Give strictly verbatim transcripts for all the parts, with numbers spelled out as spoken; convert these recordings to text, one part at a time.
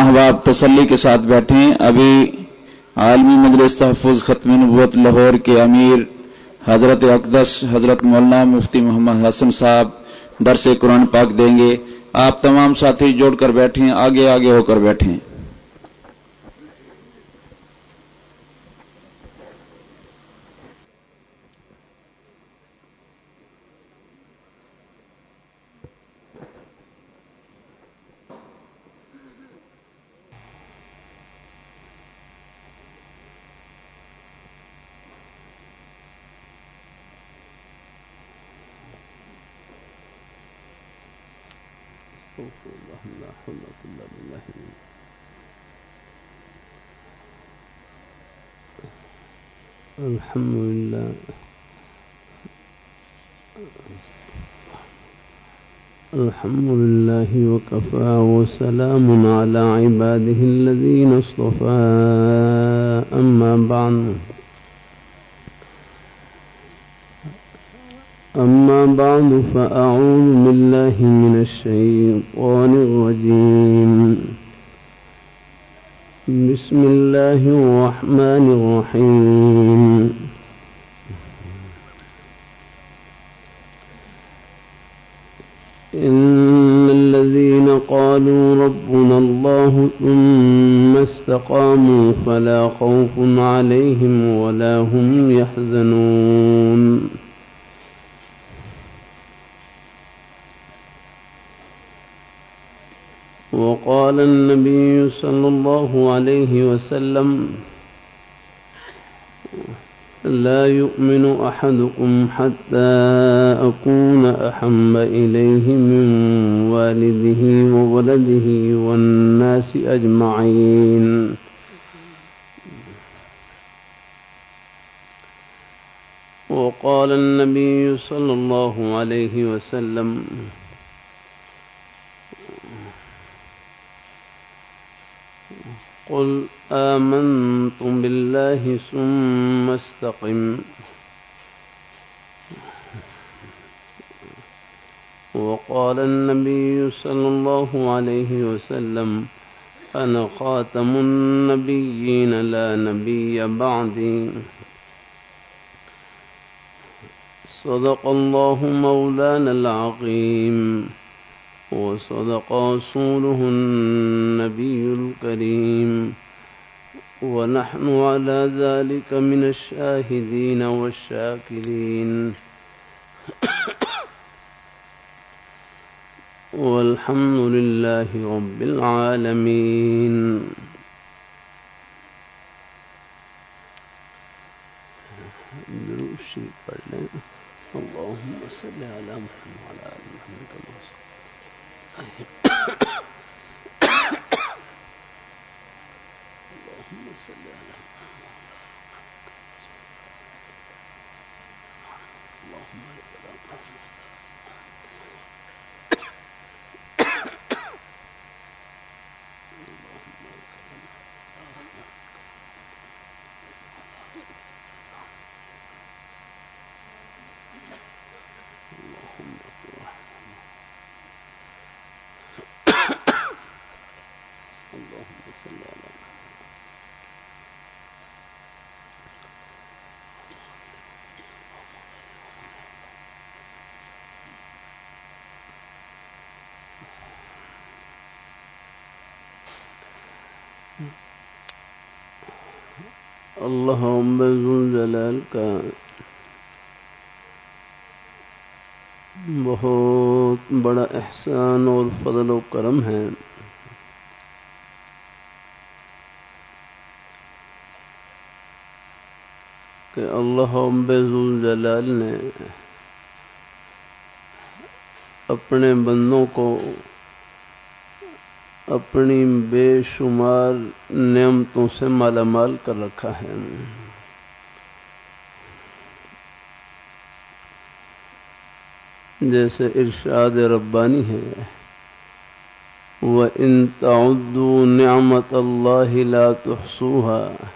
احباب تسلی کے ساتھ بیٹھیں. ابھی عالمی مجلس تحفظ ختم نبوت لاہور کے امیر حضرت اقدس حضرت مولانا مفتی محمد حسن صاحب درس قرآن پاک دیں گے. آپ تمام ساتھی جوڑ کر بیٹھیں, آگے آگے ہو کر بیٹھیں. الحمد لله الحمد لله وكفى وسلام على عباده الذين اصطفى. أما بعد أما بعد فأعوذ بالله من الشيطان الرجيم. بسم الله الرحمن الرحيم. إن الذين قالوا ربنا الله ثم استقاموا فلا خوف عليهم ولا هم يحزنون. وقال النبي صلى الله عليه وسلم لا يؤمن أحدكم حتى أكون أحب إليه من والده وولده والناس أجمعين. وقال النبي صلى الله عليه وسلم قل آمنت بالله ثم استقم. وقال النبي صلى الله عليه وسلم أنا خاتم النبيين لا نبي بعدي. صدق الله مولانا العظيم وصدق رسوله النبي الكريم ونحن على ذلك من الشاهدين والشاكرين والحمد لله رب العالمين. درود شریف پڑھ لیں. اللهم صل على محمد وعلى آل محمد كما صليت اللهم صل على اللهم اللہ رب ذوالجلال کا بہت بڑا احسان اور فضل و کرم ہے کہ اللہ رب ذوالجلال نے اپنے بندوں کو اپنی بے شمار نعمتوں سے مالا مال کر رکھا ہے. جیسے ارشاد ربانی ہے وَإِن تَعُدُّوا نِعْمَةَ اللَّهِ لَا تُحْصُوهَا،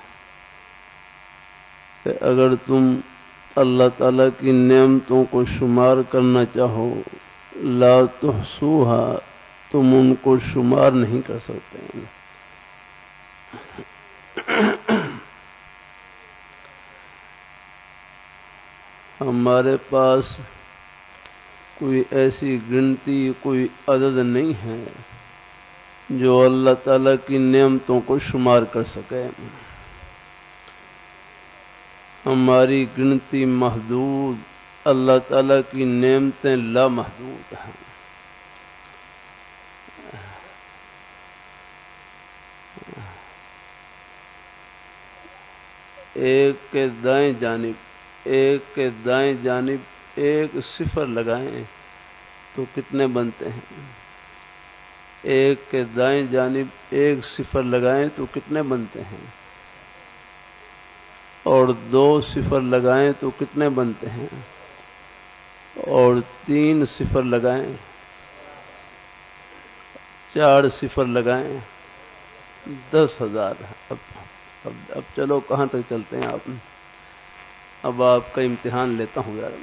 کہ اگر تم اللہ تعالیٰ کی نعمتوں کو شمار کرنا چاہو لا تحصوها، تم ان کو شمار نہیں کر سکتے. ہمارے پاس کوئی ایسی گنتی، کوئی عدد نہیں ہے جو اللہ تعالیٰ کی نعمتوں کو شمار کر سکے. ہماری گنتی محدود، اللہ تعالیٰ کی نعمتیں لامحدود ہیں. ایک کے دائیں جانب ایک کے دائیں جانب ایک صفر لگائیں تو کتنے بنتے ہیں؟ ایک کے دائیں جانب ایک صفر لگائیں تو کتنے بنتے ہیں؟ اور دو صفر لگائیں تو کتنے بنتے ہیں؟ اور تین صفر لگائیں، چار صفر لگائیں، دس ہزار. اب اب اب چلو کہاں تک چلتے ہیں آپ؟ اب آپ کا امتحان لیتا ہوں یار.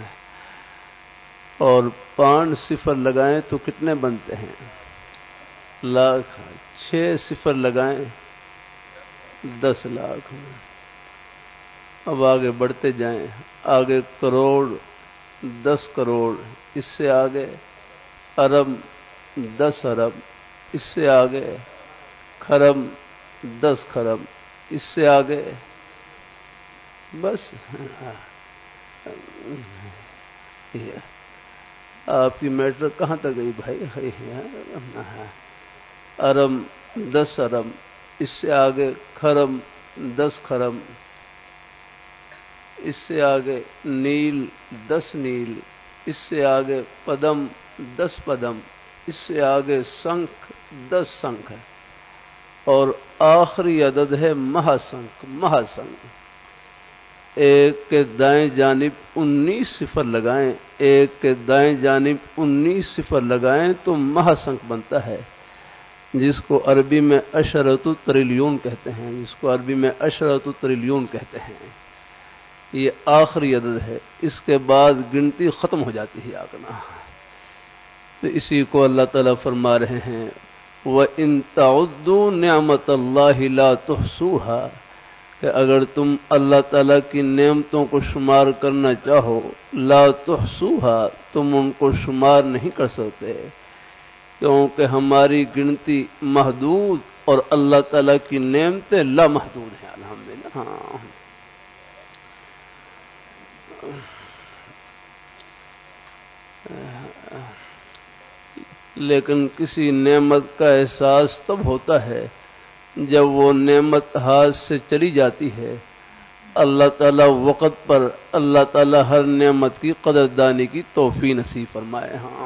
اور پانچ صفر لگائیں تو کتنے بنتے ہیں؟ لاکھ. چھ صفر لگائیں، دس لاکھ. اب آگے بڑھتے جائیں، آگے کروڑ، دس کروڑ، اس سے آگے ارب، دس ارب، اس سے آگے خرب، دس خرب، اس سے آگے بس. آپ کی میٹرک کہاں تک گئی بھائی؟ ارب، دس ارب، اس سے آگے خرب، دس خرب، اس سے آگے نیل، دس نیل، اس سے آگے پدم، دس پدم، اس سے آگے سنکھ، دس سنکھ ہے. اور آخری عدد ہے مہاسنکھ. مہاسنکھ. ایک کے دائیں جانب انیس صفر لگائیں، ایک کے دائیں جانب انیس صفر لگائیں تو مہاسنکھ بنتا ہے، جس کو عربی میں عشرۃ التریلیون کہتے ہیں جس کو عربی میں عشرۃ التریلیون کہتے ہیں. یہ آخری عدد ہے، اس کے بعد گنتی ختم ہو جاتی ہے آگنا. تو اسی کو اللہ تعالیٰ فرما رہے ہیں وَإِن تَعُدُّوا نِعْمَةَ اللَّهِ لَا تُحْصُوهَا، کہ اگر تم اللہ تعالیٰ کی نعمتوں کو شمار کرنا چاہو، لا تحصوها، تم ان کو شمار نہیں کر سکتے، کیونکہ ہماری گنتی محدود اور اللہ تعالیٰ کی نعمتیں لامحدود ہیں. الحمدللہ. ہاں لیکن کسی نعمت کا احساس تب ہوتا ہے جب وہ نعمت ہاتھ سے چلی جاتی ہے. اللہ تعالیٰ وقت پر اللہ تعالیٰ ہر نعمت کی قدردانی کی توفیق نصیب فرمائے. ہاں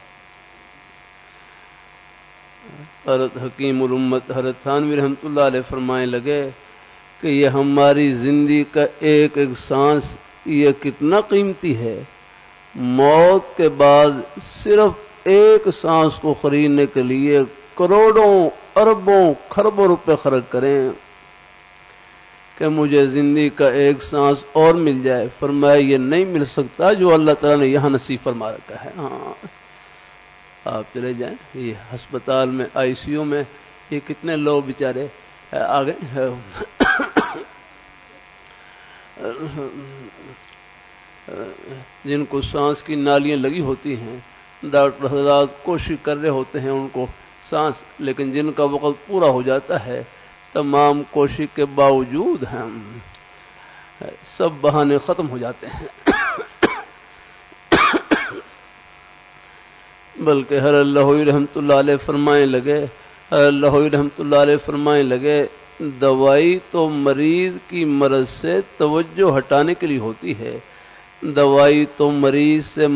حضرت حکیم الامت حضرت تھانوی رحمۃ اللہ علیہ فرمائے لگے کہ یہ ہماری زندگی کا ایک ایک سانس یہ کتنا قیمتی ہے. موت کے بعد صرف ایک سانس کو خریدنے کے لیے کروڑوں اربوں خربوں روپے خرچ کریں کہ مجھے زندگی کا ایک سانس اور مل جائے. فرمایا یہ نہیں مل سکتا جو اللہ تعالیٰ نے یہاں نصیب فرما رکھا ہے. ہاں آپ چلے جائیں یہ ہسپتال میں آئی سی یو میں یہ کتنے لوگ بیچارے آگے جن کو سانس کی نالیاں لگی ہوتی ہیں، ڈاکٹر حضرات کوشش کر رہے ہوتے ہیں ان کو سانس، لیکن جن کا وقت پورا ہو جاتا ہے تمام کوشش کے باوجود ہم سب بہانے ختم ہو جاتے ہیں. بلکہ ہر اللہ رحمۃ اللہ علیہ فرمائے لگے ہر اللہ رحمۃ اللہ علیہ فرمائے لگے دوائی تو مریض کی مرض سے توجہ ہٹانے کے لیے ہوتی ہے. دوائی تو مریض سے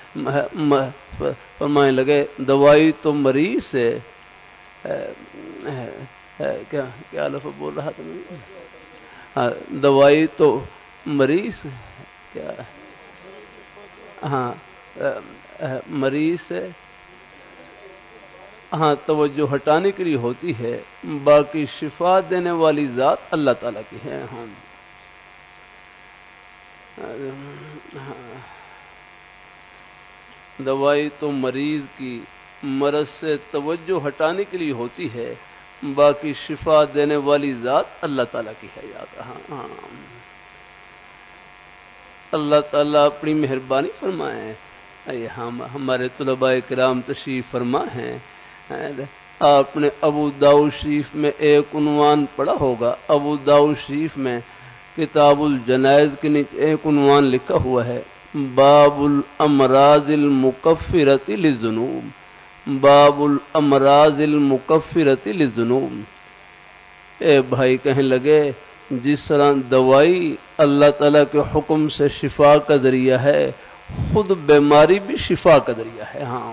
فرمائے لگے دوائی تو مریض سے کیا کیا لفظ بول رہا تھا؟ دوائی تو مریض کیا ہاں مریض سے ہاں توجہ ہٹانے کے لیے ہوتی ہے، باقی شفا دینے والی ذات اللہ تعالیٰ کی ہے. ہاں دوائی تو مریض کی مرض سے توجہ ہٹانے کے لیے ہوتی ہے، باقی شفا دینے والی ذات اللہ تعالیٰ کی ہے یاد. ہاں ہاں اللہ تعالیٰ اپنی مہربانی فرمائے. ہم ہمارے طلباء کرام تشریف فرما ہیں. آپ نے ابو داؤد شریف میں ایک عنوان پڑھا ہوگا. ابو داؤد شریف میں کتاب الجنائز کے نیچے ایک عنوان لکھا ہوا ہے باب الامراض المکفرۃ للذنوب. باب الامراض المکفرۃ للذنوب. اے بھائی کہنے لگے جس طرح دوائی اللہ تعالیٰ کے حکم سے شفا کا ذریعہ ہے خود بیماری بھی شفا کا ذریعہ ہے. ہاں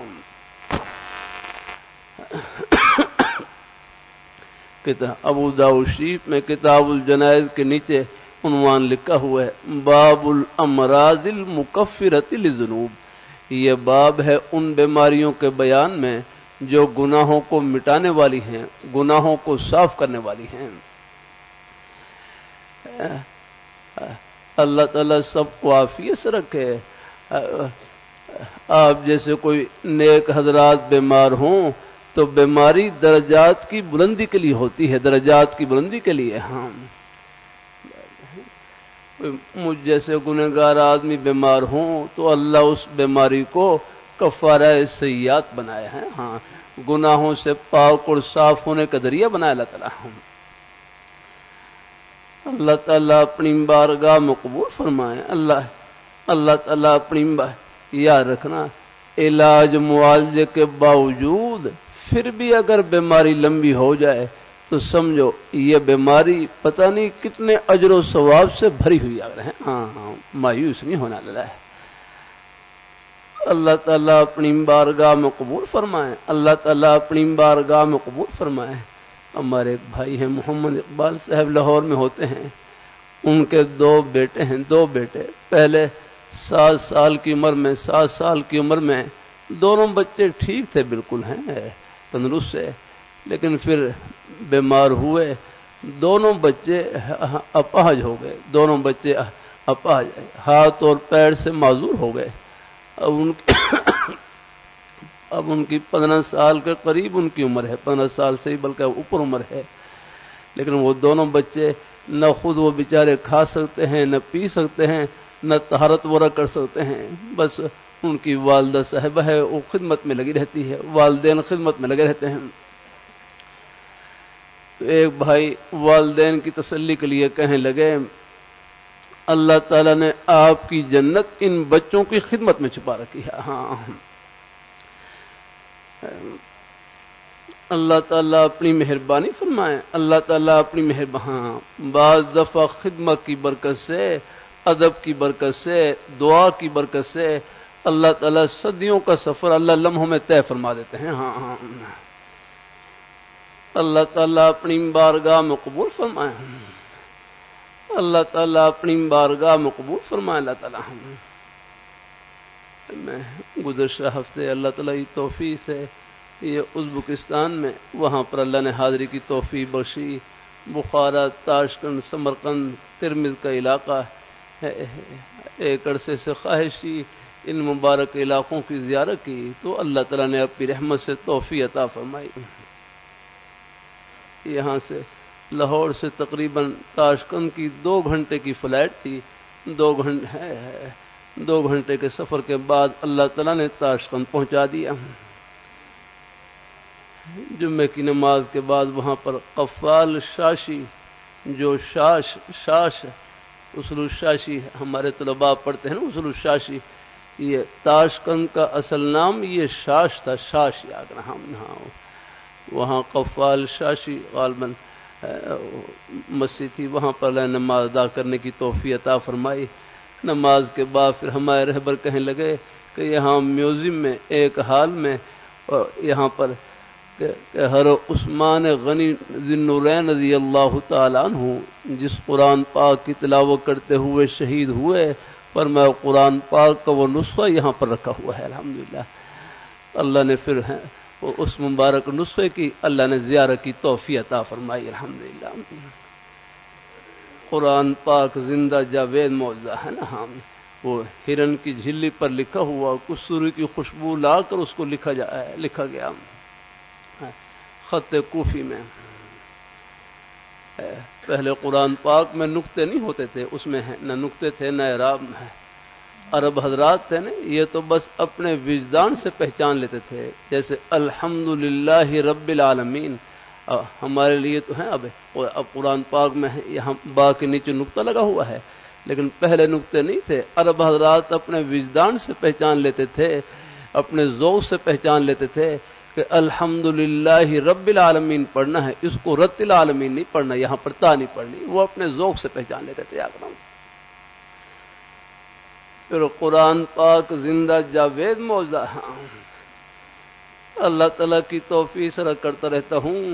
ابو داؤد شریف میں کتاب الجنائز کے نیچے عنوان لکھا ہوا ہے باب الامراض المکفرۃ للذنوب. یہ باب ہے ان بیماریوں کے بیان میں جو گناہوں کو مٹانے والی ہیں، گناہوں کو صاف کرنے والی ہیں. اللہ تعالیٰ سب کو عافیت سے رکھے. آپ جیسے کوئی نیک حضرات بیمار ہوں تو بیماری درجات کی بلندی کے لیے ہوتی ہے، درجات کی بلندی کے لیے. ہاں مجھ جیسے گنہگار آدمی بیمار ہوں تو اللہ اس بیماری کو کفارہ سیئات بنایا ہے. ہاں گناہوں سے پاک اور صاف ہونے کا ذریعہ بنایا اللہ تعالیٰ. اللہ تعالیٰ اپنی بارگاہ میں قبول فرمائے. اللہ اللہ تعالیٰ اپنی یاد رکھنا علاج معالجے کے باوجود پھر بھی اگر بیماری لمبی ہو جائے تو سمجھو یہ بیماری پتہ نہیں کتنے اجر و ثواب سے بھری ہوئی اگر ہے. ہاں ہاں مایوس نہیں ہونا لگا ہے. اللہ تعالیٰ اپنی بارگاہ میں قبول فرمائے. اللہ تعالیٰ اپنی بارگاہ میں قبول فرمائے. ہمارے ایک بھائی ہیں محمد اقبال صاحب لاہور میں ہوتے ہیں. ان کے دو بیٹے ہیں دو بیٹے پہلے سات سال کی عمر میں سات سال کی عمر میں دونوں بچے ٹھیک تھے، بالکل ہیں تندرست سے، لیکن پھر بیمار ہوئے. دونوں بچے اپاہج ہو گئے. دونوں بچے اپاہج ہاتھ اور پیر سے معذور ہو گئے. اب ان اب ان کی پندرہ سال کے قریب ان کی عمر ہے، پندرہ سال سے ہی بلکہ اوپر عمر ہے. لیکن وہ دونوں بچے نہ خود وہ بیچارے کھا سکتے ہیں، نہ پی سکتے ہیں، نہ طہارت ورا کر سکتے ہیں. بس ان کی والدہ صاحبہ ہے وہ خدمت میں لگی رہتی ہے، والدین خدمت میں لگے رہتے ہیں. تو ایک بھائی والدین کی تسلی کے لیے کہنے لگے اللہ تعالیٰ نے آپ کی جنت ان بچوں کی خدمت میں چھپا رکھی ہے. ہاں اللہ تعالیٰ اپنی مہربانی فرمائے. اللہ تعالیٰ اپنی مہربانی بعض دفعہ خدمت کی برکت سے، ادب کی برکت سے، دعا کی برکت سے اللہ تعالیٰ صدیوں کا سفر اللہ لمحوں میں طے فرما دیتے ہیں. ہاں ہاں اللہ تعالیٰ اپنی بارگاہ میں قبول فرمائے. اللہ تعالیٰ اپنی بارگاہ میں قبول فرمائے. اللہ تعالیٰ میں گزشتہ ہفتے اللہ تعالیٰ کی توفیق سے یہ ازبکستان میں وہاں پر اللہ نے حاضری کی توفیق بخشی. بخارا، تاشقند، سمرقند، ترمذ کا علاقہ ہے. ایک عرصے سے خواہش تھی ان مبارک علاقوں کی زیارت کی تو اللہ تعالیٰ نے اپنی رحمت سے توفیق عطا فرمائی. یہاں سے لاہور سے تقریباً تاشقند کی دو گھنٹے کی فلائٹ تھی. دو گھنٹے دو گھنٹے کے سفر کے بعد اللہ تعالیٰ نے تاشقند پہنچا دیا. جمعے کی نماز کے بعد وہاں پر قفال شاشی، جو شاش شاش اصول الشاشی ہمارے طلباء پڑھتے ہیں نا، اصول الشاشی، یہ تاشقند کا اصل نام یہ شاش تھا. شاش یاد رہا. ہاں وہاں قفال شاشی غالباً مسجد تھی، وہاں پر اللہ نے نماز ادا کرنے کی توفیق عطا فرمائی. نماز کے بعد پھر ہمارے رہبر کہنے لگے کہ یہاں میوزیم میں ایک ہال میں یہاں پر کہ ہر عثمان غنی ذی النورین رضی اللہ تعالیٰ عنہ جس قرآن پاک کی تلاوت کرتے ہوئے شہید ہوئے، پر میں قرآن پاک کا وہ نسخہ یہاں پر رکھا ہوا ہے. الحمدللہ اللہ نے پھر اس مبارک نسخے کی اللہ نے زیارت کی توفیق عطا فرمائی. الحمدللہ قرآن پاک زندہ جاوید معجزہ ہے نا. ہاں وہ ہرن کی جھلی پر لکھا ہوا، کسوری کی خوشبو لا کر اس کو لکھا جا لکھا گیا خط کوفی میں. پہلے قرآن پاک میں نقطے نہیں ہوتے تھے، اس میں نہ نقطے تھے نہ اعراب ہے. عرب حضرات تھے نا، یہ تو بس اپنے وجدان سے پہچان لیتے تھے. جیسے الحمدللہ رب العالمین ہمارے لیے تو ہیں، اب اب قرآن پاک میں یہاں با کے نیچے نقطہ لگا ہوا ہے، لیکن پہلے نقطے نہیں تھے. عرب حضرات اپنے وجدان سے پہچان لیتے تھے، اپنے ذوق سے پہچان لیتے تھے کہ الحمدللہ رب العالمین پڑھنا ہے، اس کو رت العالمین نہیں پڑھنا، یہاں پر تا نہیں پڑھنی. وہ اپنے ذوق سے پہچان لیتے تھے. اکرم پھر قرآن پاک زندہ جاوید موضوع. اللہ تعالیٰ کی توفیق سے کرتا رہتا ہوں.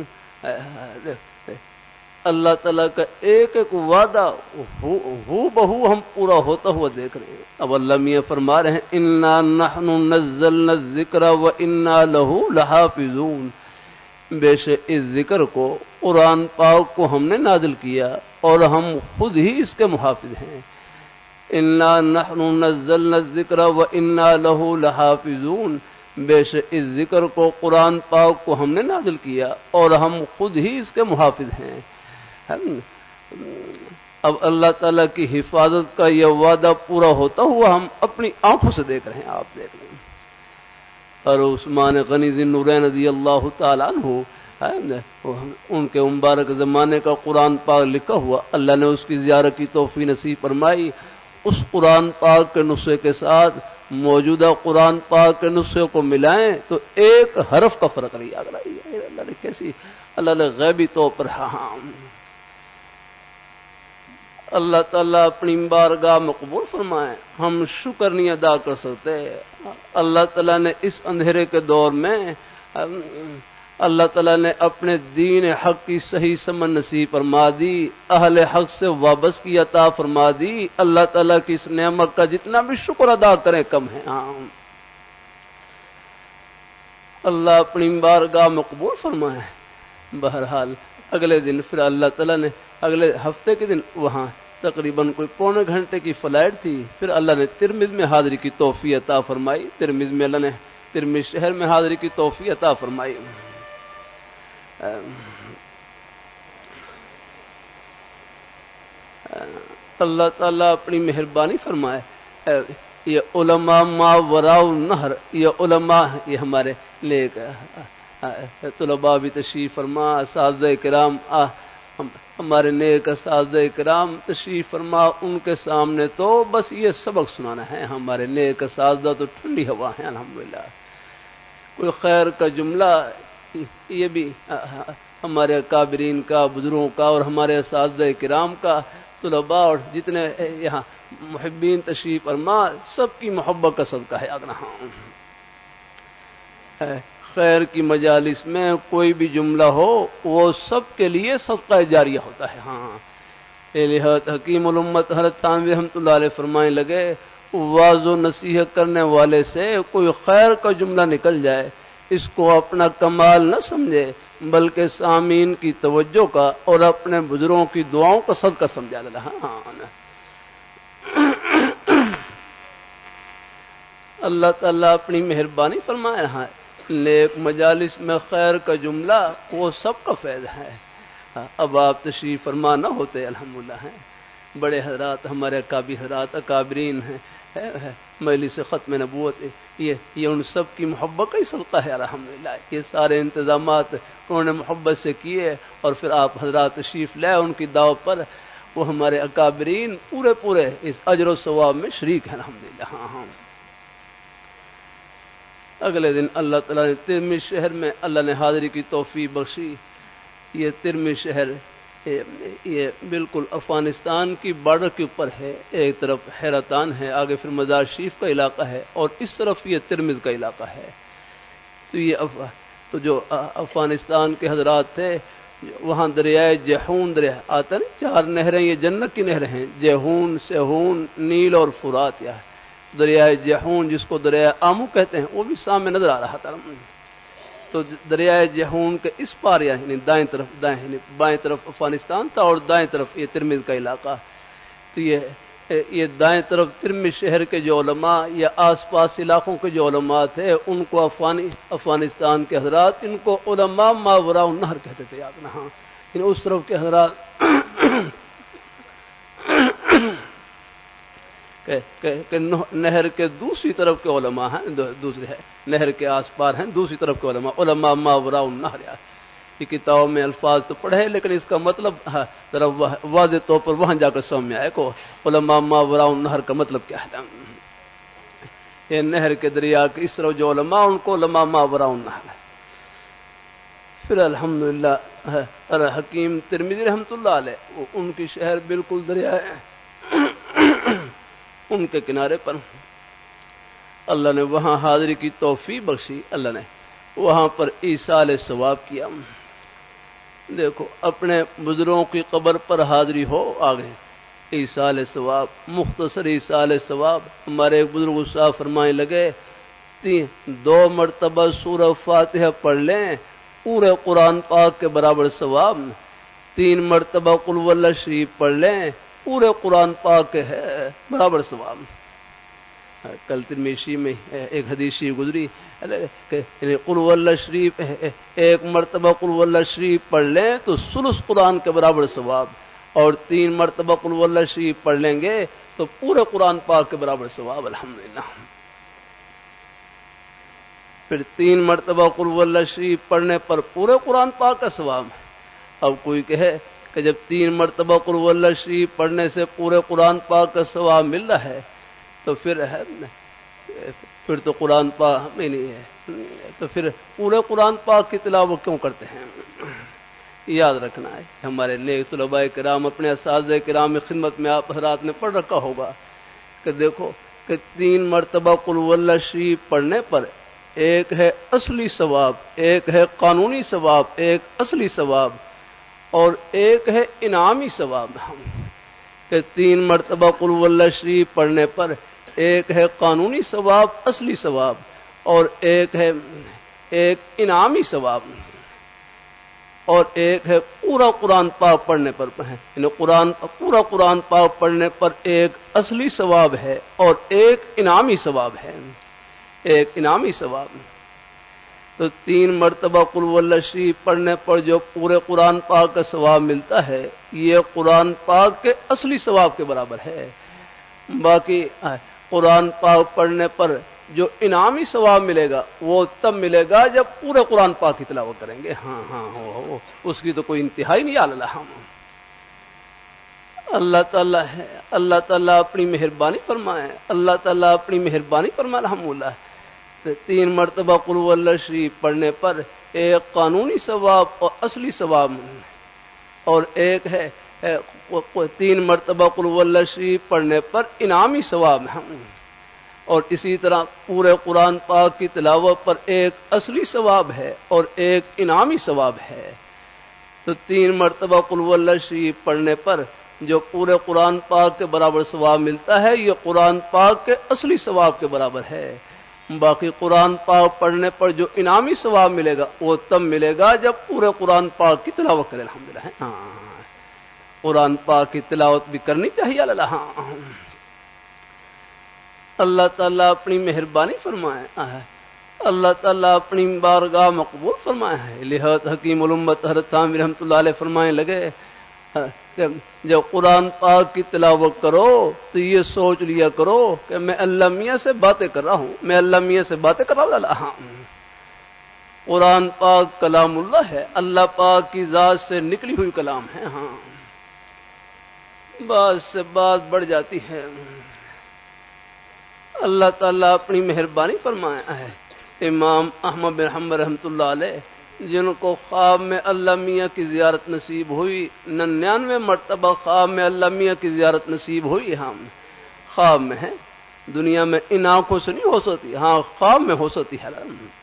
اللہ تعالیٰ کا ایک ایک وعدہ ہو بہو ہم پورا ہوتا ہوا دیکھ رہے ہیں. اب اللہ میاں فرما رہے ہیں انا نحن نزلنا الذکر وانا له لحافظون. بے شک اس ذکر کو، قرآن پاک کو ہم نے نازل کیا اور ہم خود ہی اس کے محافظ ہیں. انا نحن نزلنا الذکر وانا له لحافظون. بے شک اس ذکر کو، قرآن پاک کو ہم نے نازل کیا اور ہم خود ہی اس کے محافظ ہیں. اب اللہ تعالیٰ کی حفاظت کا یہ وعدہ پورا ہوتا ہوا ہم اپنی آنکھوں سے دیکھ رہے ہیں. آپ دیکھ رہے ہیں. اور عثمان غنی ذی النورین رضی اللہ تعالیٰ عنہ، ان کے مبارک زمانے کا قرآن پاک لکھا ہوا، اللہ نے اس کی زیارت کی توفیق نصیب فرمائی. اس قرآن پاک کے نسخے کے ساتھ موجودہ قرآن پاک کے نسخے کو ملائیں تو ایک حرف کا فرق نہیں. اگر اللہ نے کیسی، اللہ نے غیبی طور پر ہاں اللہ تعالیٰ اپنی بارگاہ میں قبول فرمائے. ہم شکر نہیں ادا کر سکتے. اللہ تعالیٰ نے اس اندھیرے کے دور میں اللہ تعالیٰ نے اپنے دین حق کی صحیح سمجھ نصیب فرما دی، اہل حق سے وابستگی عطا فرما دی. اللہ تعالیٰ کی اس نعمت کا جتنا بھی شکر ادا کریں کم ہے. ہاں اللہ اپنی بارگاہ میں قبول فرمائے. بہرحال اگلے دن پھر اللہ تعالیٰ نے اگلے ہفتے کے دن وہاں تقریباً کوئی پونے گھنٹے کی فلائٹ تھی. پھر اللہ نے ترمذ میں حاضری کی توفیق عطا فرمائی. ترمذ میں اللہ نے ترمذ شہر میں حاضری کی توفیق عطا فرمائی. اللہ تعالیٰ اپنی مہربانی فرمائے. یہ علماء ما وراء النہر، یہ علماء، یہ ہمارے نیک طلباء بھی تشریف فرما، اساتذہ کرام، ہمارے نیک اساتذہ کرام تشریف فرما. ان کے سامنے تو بس یہ سبق سنانا ہے. ہمارے نیک اساتذہ تو ٹھنڈی ہوا ہیں الحمدللہ. کوئی خیر کا جملہ یہ بھی ہمارے اکابرین کا، بزرگوں کا اور ہمارے اساتذہ کرام کا، طلباء اور جتنے یہاں محبین تشریف فرما، سب کی محبت کا صدقہ ہے. اگر ہاں خیر کی مجالس میں کوئی بھی جملہ ہو وہ سب کے لیے صدقہ جاریہ ہوتا ہے. ہاں لہذا حکیم الامت حضرت تھانوی رحمۃ اللہ علیہ فرمائے لگے، واعظ و نصیحت کرنے والے سے کوئی خیر کا جملہ نکل جائے، اس کو اپنا کمال نہ سمجھے بلکہ سامعین کی توجہ کا اور اپنے بزرگوں کی دعاؤں کا صدقہ سمجھا لے. ہاں اللہ تعالیٰ اپنی مہربانی فرمائے رہا ہے. نیک مجالس میں خیر کا جملہ وہ سب کا فیض ہے. اب آپ تشریف فرما نہ ہوتے الحمدللہ ہیں. بڑے حضرات ہمارے اکابر حضرات اکابرین ہیں، مجلس ختم نبوت، یہ یہ ان سب کی محبت کا ہی صدقہ ہے الحمدللہ. یہ سارے انتظامات انہوں نے محبت سے کیے اور پھر آپ حضرات تشریف لائے ان کی دعوت پر. وہ ہمارے اکابرین پورے پورے اس اجر و ثواب میں شریک ہیں الحمدللہ. ہاں ہاں اگلے دن اللہ تعالیٰ نے ترمذ شہر میں اللہ نے حاضری کی توفیق بخشی. یہ ترمذ شہر یہ بالکل افغانستان کی بارڈر کے اوپر ہے. ایک طرف حیرتان ہے، آگے پھر مزار شریف کا علاقہ ہے اور اس طرف یہ ترمذ کا علاقہ ہے. تو یہ اف... تو جو افغانستان کے حضرات تھے وہاں دریائے جیحون دریا آتا ہے، چار نہریں یہ جنت کی نہریں ہیں، جیحون، سیحون، نیل اور فرات. یا دریائے جیحون جس کو دریائے آمو کہتے ہیں وہ بھی سامنے نظر آ رہا تھا. تو دریائے جیحون کے اس پار یعنی دائیں طرف دائیں یعنی بائیں طرف افغانستان تھا اور دائیں طرف یہ ترمذ کا علاقہ. تو یہ یہ دائیں طرف ترمذ شہر کے جو علماء یا آس پاس علاقوں کے جو علماء تھے ان کو افغانی افغانستان کے حضرات ان کو علماء ما وراء النہر کہتے تھے. یاد نہ ہاں اس طرف کے حضرات کہ, کہ, کہ نہر کے دوسری طرف کے علماء ہیں، دوسری ہے نہر کے آس پار ہیں، دوسری طرف کے علماء علماء ما وراء النہر. یہ کتابوں میں الفاظ تو پڑھے لیکن اس کا مطلب ذرا واضح طور پر وہاں جا کر سمجھ میں آئے کو علماء ما وراء النہر کا مطلب کیا ہے. یہ نہر کے دریا کے اس طرف جو علماء ان کو علماء ما وراء النہر ہے. پھر الحمدللہ حکیم ترمذی رحمۃ اللہ علیہ ان کی شہر بالکل دریا ہے، ان کے کنارے پر اللہ نے وہاں حاضری کی توفیق بخشی، اللہ نے وہاں پر ایصال ثواب کیا. دیکھو اپنے بزرگوں کی قبر پر حاضری ہو آگے ایصال ثواب، مختصر ایصال ثواب. ہمارے ایک بزرگ صاحب فرمائے لگے تین دو مرتبہ سورہ فاتحہ پڑھ لیں پورے قرآن پاک کے برابر ثواب، تین مرتبہ قل هو اللہ شریف پڑھ لیں پورے قرآن پاک کے ہے برابر ثواب. کل ترمذی میں ایک حدیث گزری کہ قل هو اللہ شریف ایک مرتبہ قل هو اللہ شریف پڑھ لیں تو ثلث قرآن کے برابر ثواب، اور تین مرتبہ قل هو اللہ شریف پڑھ لیں گے تو پورے قرآن پاک کے برابر ثواب. الحمدللہ. پھر تین مرتبہ قل هو اللہ شریف پڑھنے پر پورے قرآن پاک کا ثواب. اب کوئی کہے کہ جب تین مرتبہ قل هو اللہ شریف پڑھنے سے پورے قرآن پاک کا ثواب مل رہا ہے تو پھر ہے پھر تو قرآن پاک میں نہیں ہے، تو پھر پورے قرآن پاک کی تلاوت کیوں کرتے ہیں؟ یاد رکھنا ہے ہمارے نیک طلباء کرام اپنے اساتذہ کرام کی خدمت میں آپ حضرات نے پڑھ رکھا ہوگا کہ دیکھو کہ تین مرتبہ قل هو اللہ شریف پڑھنے پر ایک ہے اصلی ثواب، ایک ہے قانونی ثواب، ایک اصلی ثواب، اور ایک ہے انعامی ثواب. کہ تین مرتبہ قل هو اللہ شریف پڑھنے پر ایک ہے قانونی ثواب، اصلی ثواب، اور ایک ہے ایک انعامی ثواب، اور ایک ہے پورا قرآن پاک پڑھنے پر یعنی قرآن پورا قرآن پاک پڑھنے پر ایک اصلی ثواب ہے اور ایک انعامی ثواب ہے، ایک انعامی ثواب. تو تین مرتبہ قل هو اللہ شریف پڑھنے پر جو پورے قرآن پاک کا ثواب ملتا ہے یہ قرآن پاک کے اصلی ثواب کے برابر ہے. باقی قرآن پاک پڑھنے پر جو انعامی ثواب ملے گا وہ تب ملے گا جب پورے قرآن پاک کی تلاوت کریں گے. ہاں ہاں ہو, ہو اس کی تو کوئی انتہائی نہیں. اللہ اللہ تعالیٰ ہے، اللہ تعالیٰ اپنی مہربانی فرمائے، اللہ تعالیٰ اپنی مہربانی فرمائے. الحمدللہ. تین مرتبہ قل هو اللہ شریف پڑھنے پر ایک قانونی ثواب اور اصلی ثواب، اور ایک ہے تین مرتبہ قل هو اللہ شریف پڑھنے پر انعامی ثواب. اور اسی طرح پورے قرآن پاک کی تلاوت پر ایک اصلی ثواب ہے اور ایک انعامی ثواب ہے. تو تین مرتبہ قل هو اللہ شریف پڑھنے پر جو پورے قرآن پاک کے برابر ثواب ملتا ہے یہ قرآن پاک کے اصلی ثواب کے برابر ہے. باقی قرآن پاک پڑھنے پر جو انعامی ثواب ملے گا وہ تب ملے گا جب پورے قرآن پاک کی تلاوت کرے. الحمدللہ. ہاں قرآن پاک کی تلاوت بھی کرنی چاہیے. اللہ ہاں اللہ تعالیٰ اپنی مہربانی فرمائے، اللہ تعالیٰ اپنی بارگاہ مقبول فرمائے ہے. لہذا حکیم الامت حضرت تھانوی رحمۃ اللہ علیہ فرمائے لگے جب قرآن پاک کی تلاوت کرو تو یہ سوچ لیا کرو کہ میں اللہ میاں سے باتیں کر رہا ہوں، میں اللہ میاں سے باتیں کر رہا ہوں. اللہ ہاں قرآن پاک کلام اللہ ہے، اللہ پاک کی ذات سے نکلی ہوئی کلام ہے. ہاں بات سے بات بڑھ جاتی ہے. اللہ تعالیٰ اپنی مہربانی فرمائے ہے. امام احمد بن حنبل رحمۃ اللہ علیہ جن کو خواب میں اللہ میاں کی زیارت نصیب ہوئی، ننانوے مرتبہ خواب میں اللہ میاں کی زیارت نصیب ہوئی. ہم خواب میں ہیں، دنیا میں ان آنکھوں سے نہیں ہو سکتی، ہاں خواب میں ہو سکتی ہے.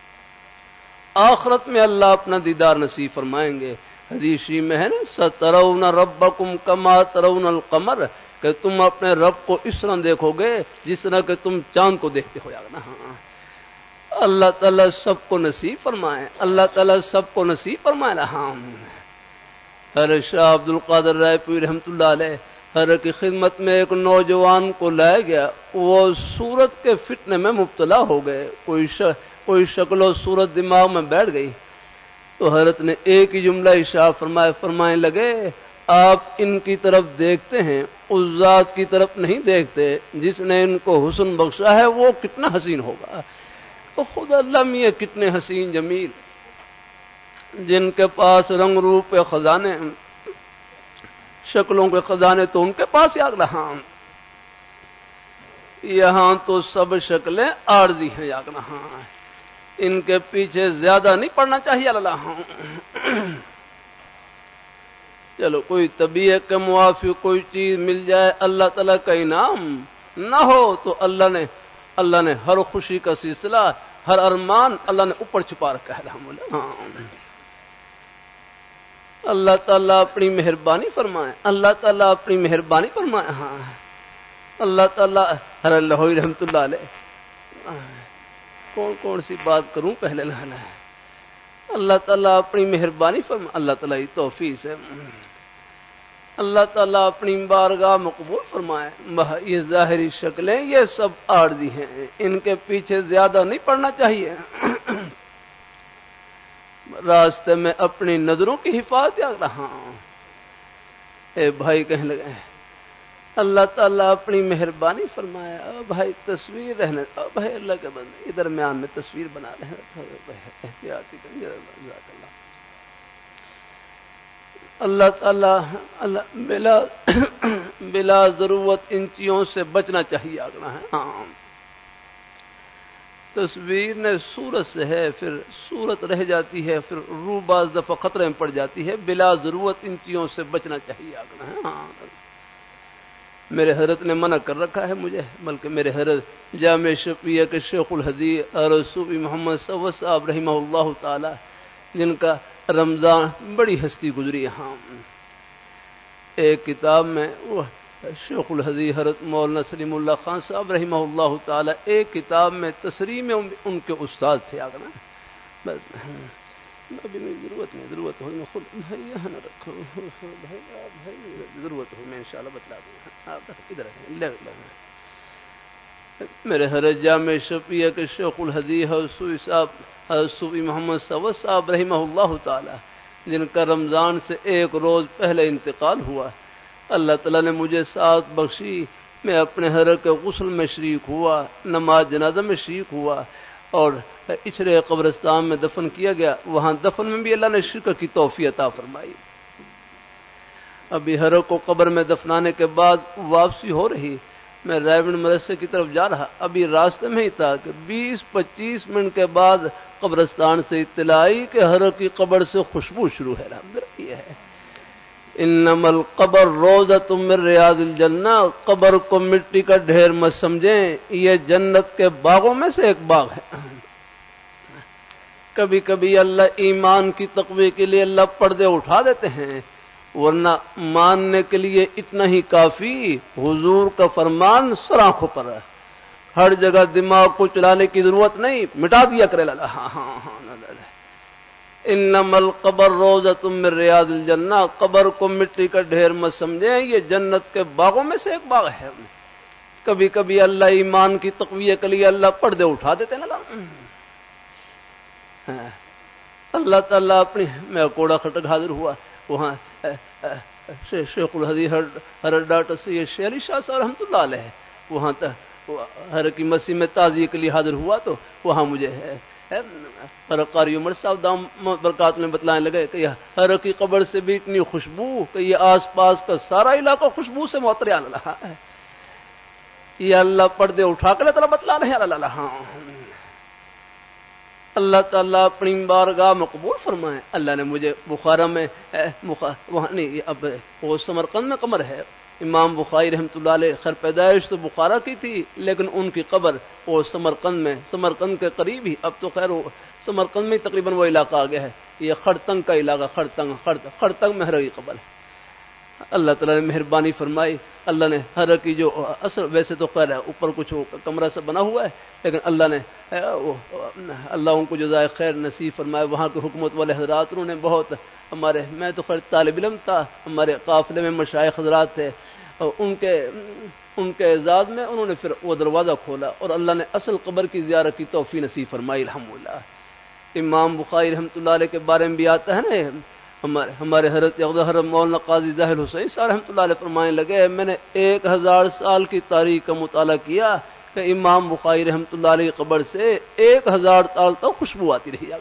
آخرت میں اللہ اپنا دیدار نصیب فرمائیں گے. حدیث میں ہے نا سترون ربکم کما ترون القمر، کہ تم اپنے رب کو اس طرح دیکھو گے جس طرح کہ تم چاند کو دیکھتے ہو. نا ہاں اللہ تعالیٰ سب کو نصیب فرمائے، اللہ تعالیٰ سب کو نصیب فرمائے. ہاں حضرت شاہ عبد القادر رائے پوری رحمۃ اللہ علیہ حضرت کی خدمت میں ایک نوجوان کو لایا گیا، وہ صورت کے فتنے میں مبتلا ہو گئے، کوئی ش... کوئی شکل و صورت دماغ میں بیٹھ گئی. تو حضرت نے ایک ہی جملہ ارشاد فرمایا، فرمائے لگے آپ ان کی طرف دیکھتے ہیں، اس ذات کی طرف نہیں دیکھتے جس نے ان کو حسن بخشا ہے، وہ کتنا حسین ہوگا۔ تو خود اللہ میاں کتنے حسین جمیل، جن کے پاس رنگ روپ کے خزانے، شکلوں کے خزانے تو ان کے پاس یاد رہا، یہاں تو سب شکلیں عارضی ہیں یاد رہا، ان کے پیچھے زیادہ نہیں پڑنا چاہیے اللہ۔ چلو کوئی طبیعت کے موافق کوئی چیز مل جائے اللہ تعالیٰ کا انعام نہ ہو تو اللہ نے اللہ نے ہر خوشی کا سلسلہ، ہر ارمان اللہ نے اوپر چھپا رکھا ہے الحمدللہ۔ اللہ تعالیٰ اپنی مہربانی فرمائے، اللہ تعالیٰ اپنی مہربانی فرمائے۔ ہاں اللہ تعالیٰ ہر اللہ رحمت اللہ علیہ، کون کون سی بات کروں پہلے لانا ہے۔ اللہ تعالیٰ اپنی مہربانی فرمائے، اللہ تعالیٰ کی توفیق سے اللہ تعالیٰ اپنی بارگاہ مقبول فرمائے۔ یہ ظاہری شکلیں یہ سب عارضی ہیں، ان کے پیچھے زیادہ نہیں پڑنا چاہیے۔ راستے میں اپنی نظروں کی حفاظت کر رہا ہوں۔ اے بھائی کہنے لگے اللہ تعالیٰ اپنی مہربانی فرمائے، بھائی تصویر رہنے، بھائی اللہ کے بندے درمیان میں تصویر بنا رہے ہیں، احتیاطی اللہ تعالیٰ اللہ بلا بلا ضرورت ان چیزوں سے بچنا چاہیے آگنا ہے۔ ہاں تصویر نے صورت سے ہے، پھر صورت رہ جاتی ہے، پھر روح بعض دفعہ خطرے میں پڑ جاتی ہے، بلا ضرورت ان چیزوں سے بچنا چاہیے آگنا ہے۔ ہاں میرے حضرت نے منع کر رکھا ہے مجھے، بلکہ میرے حضرت جامع شفیع کے شیخ الحدیث اور صوفی محمد صفوت صاحب رحمہ اللہ تعالی، جن کا رمضان بڑی ہستی گزری۔ ہاں ایک کتاب میں وہ شیخ الحدیث حضرت مولانا سلیم اللہ خان صاحب رحمہ اللہ تعالی ایک کتاب میں تصریح میں ان کے استاد تھے آگنا، بس ابھی میری ضرورت نہیں، ضرورت ہو میں خود بھائی یہاں نہ رکھو بھائی، بھائی ضرورت ہو میں انشاءاللہ بتلا دوں گا، آپ ادھر ہے لے لے۔ میرے حضرت جامع شفیع کے شیخ الحدیث صوفی صاحب حضرت صوفی محمد صفوت صاحب رحمہ اللہ تعالی، جن کا رمضان سے ایک روز پہلے انتقال ہوا، اللہ تعالیٰ نے مجھے ساتھ بخشی، میں اپنے حضرت کے غسل میں شریک ہوا، نماز جنازہ میں شریک ہوا، اور اچھرے قبرستان میں دفن کیا گیا، وہاں دفن میں بھی اللہ نے شرکت کی توفیق عطا فرمائی۔ ابھی حضرت کو قبر میں دفنانے کے بعد واپسی ہو رہی، میں رائے گنج مدرسے کی طرف جا رہا، ابھی راستے میں ہی تھا کہ بیس پچیس منٹ کے بعد قبرستان سے اطلاع آئی کہ حضرت کی قبر سے خوشبو شروع ہے۔ الحمدللہ یہ ہے انما القبر روضۃ من ریاض الجنہ، قبر کو مٹی کا ڈھیر مت سمجھیں، یہ جنت کے باغوں میں سے ایک باغ ہے۔ کبھی کبھی اللہ ایمان کی تقویت کے لیے اللہ پردے اٹھا دیتے ہیں، ورنہ ماننے کے لیے اتنا ہی کافی، حضور کا فرمان سر آنکھوں پر ہے، ہر جگہ دماغ کو چلانے کی ضرورت نہیں، مٹا دیا کرے اللہ۔ ہاں ہاں ہاں انما القبر روضۃ من ریاض الجنہ، قبر کو مٹی کا ڈھیر مت سمجھیں، یہ جنت کے باغوں میں سے ایک باغ ہے۔ کبھی کبھی اللہ ایمان کی تقویت کے لیے اللہ پردے اٹھا دیتے ہیں نا اللہ تعالیٰ اپنی، میں کوڑا خٹک حاضر ہوا، وہاں شیخ الحدیث حضرت ڈاکٹر سید شیر علی شاہ صاحب رحمۃ اللہ علیہ وہاں ہر کی مسیح میں تعزیے کے لیے حاضر ہوا، تو وہاں مجھے ہر قاری عمر صاحب دام برکات میں بتلانے لگے کہ ہر کی قبر سے بھی اتنی خوشبو کہ یہ آس پاس کا سارا علاقہ خوشبو سے معطر آنے لگا ہے۔ یہ اللہ پردے اٹھا کر اللہ بتلا رہے ہیں۔ اللہ ہاں اللہ تعالیٰ اپنی بارگاہ مقبول فرمائے۔ اللہ نے مجھے بخارا میں وہاں نہیں، اب وہ سمرقند میں قبر ہے، امام بخاری رحمۃ اللہ علیہ، خیر پیدائش تو بخارا کی تھی لیکن ان کی قبر وہ سمرقند میں، سمرقند کے قریب ہی، اب تو خیر وہ سمرقند میں تقریباً وہ علاقہ آ گیا ہے، یہ خرتنگ کا علاقہ، خرتنگ خرتنگ میں ہر کی قبر ہے۔ اللہ تعالیٰ نے مہربانی فرمائی، اللہ نے ہر کی جو اصل ویسے تو خیر ہے اوپر کچھ کمرہ سے بنا ہوا ہے، لیکن اللہ نے اللہ ان کو جزائے خیر نصیب فرمائے۔ وہاں کے حکومت والے حضرات انہوں نے بہت، ہمارے میں تو خیر طالب علم تھا، ہمارے قافلے میں مشائخ حضرات تھے، ان کے ان کے اعزاز میں انہوں نے پھر وہ دروازہ کھولا اور اللہ نے اصل قبر کی زیارت کی توفیق نصیب فرمائی الحمدللہ۔ امام بخاری رحمۃ اللہ علیہ کے بارے میں بھی آتا ہے نا، ہمارے ہمارے حضرت حضرت مولانا قاضی ظاہر حسین صاحب رحمۃ اللہ علیہ فرمانے لگے، میں نے ایک ہزار سال کی تاریخ کا مطالعہ کیا کہ امام بخاری رحمۃ اللہ علیہ کی قبر سے ایک ہزار سال تک خوشبو آتی رہی۔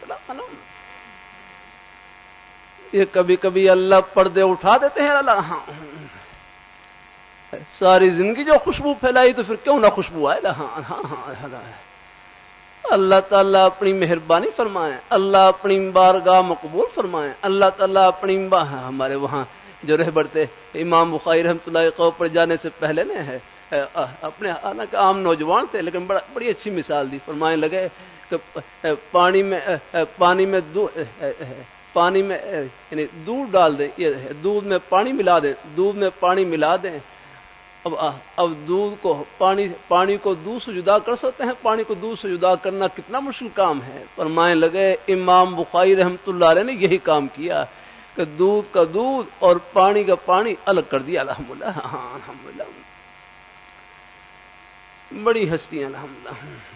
یہ کبھی کبھی اللہ پردے اٹھا دیتے ہیں، اللہ ہاں ساری زندگی جو خوشبو پھیلائی تو پھر کیوں نہ خوشبو آئے؟ ہاں ہاں ہاں اللہ تعالیٰ اپنی مہربانی فرمائیں، اللہ اپنی بارگاہ مقبول فرمائیں، اللہ تعالیٰ اپنی با... ہمارے وہاں جو رہبر تھے امام بخاری رحمۃ اللہ قبر پر جانے سے پہلے نے ہے اپنے حالانکہ عام نوجوان تھے لیکن بڑا بڑی اچھی مثال دی، فرمانے لگے کہ پانی میں پانی میں پانی میں یعنی دودھ ڈال دیں، یہ دودھ میں پانی ملا دیں، دودھ میں پانی ملا دیں، اب اب دودھ کو پانی پانی کو دودھ سے جدا کر سکتے ہیں؟ پانی کو دودھ سے جدا کرنا کتنا مشکل کام ہے۔ فرمانے لگے امام بخاری رحمۃ اللہ علیہ نے یہی کام کیا کہ دودھ کا دودھ اور پانی کا پانی الگ کر دیا۔ الحمدللہ ہاں الحمدللہ بڑی ہستیاں الحمدللہ۔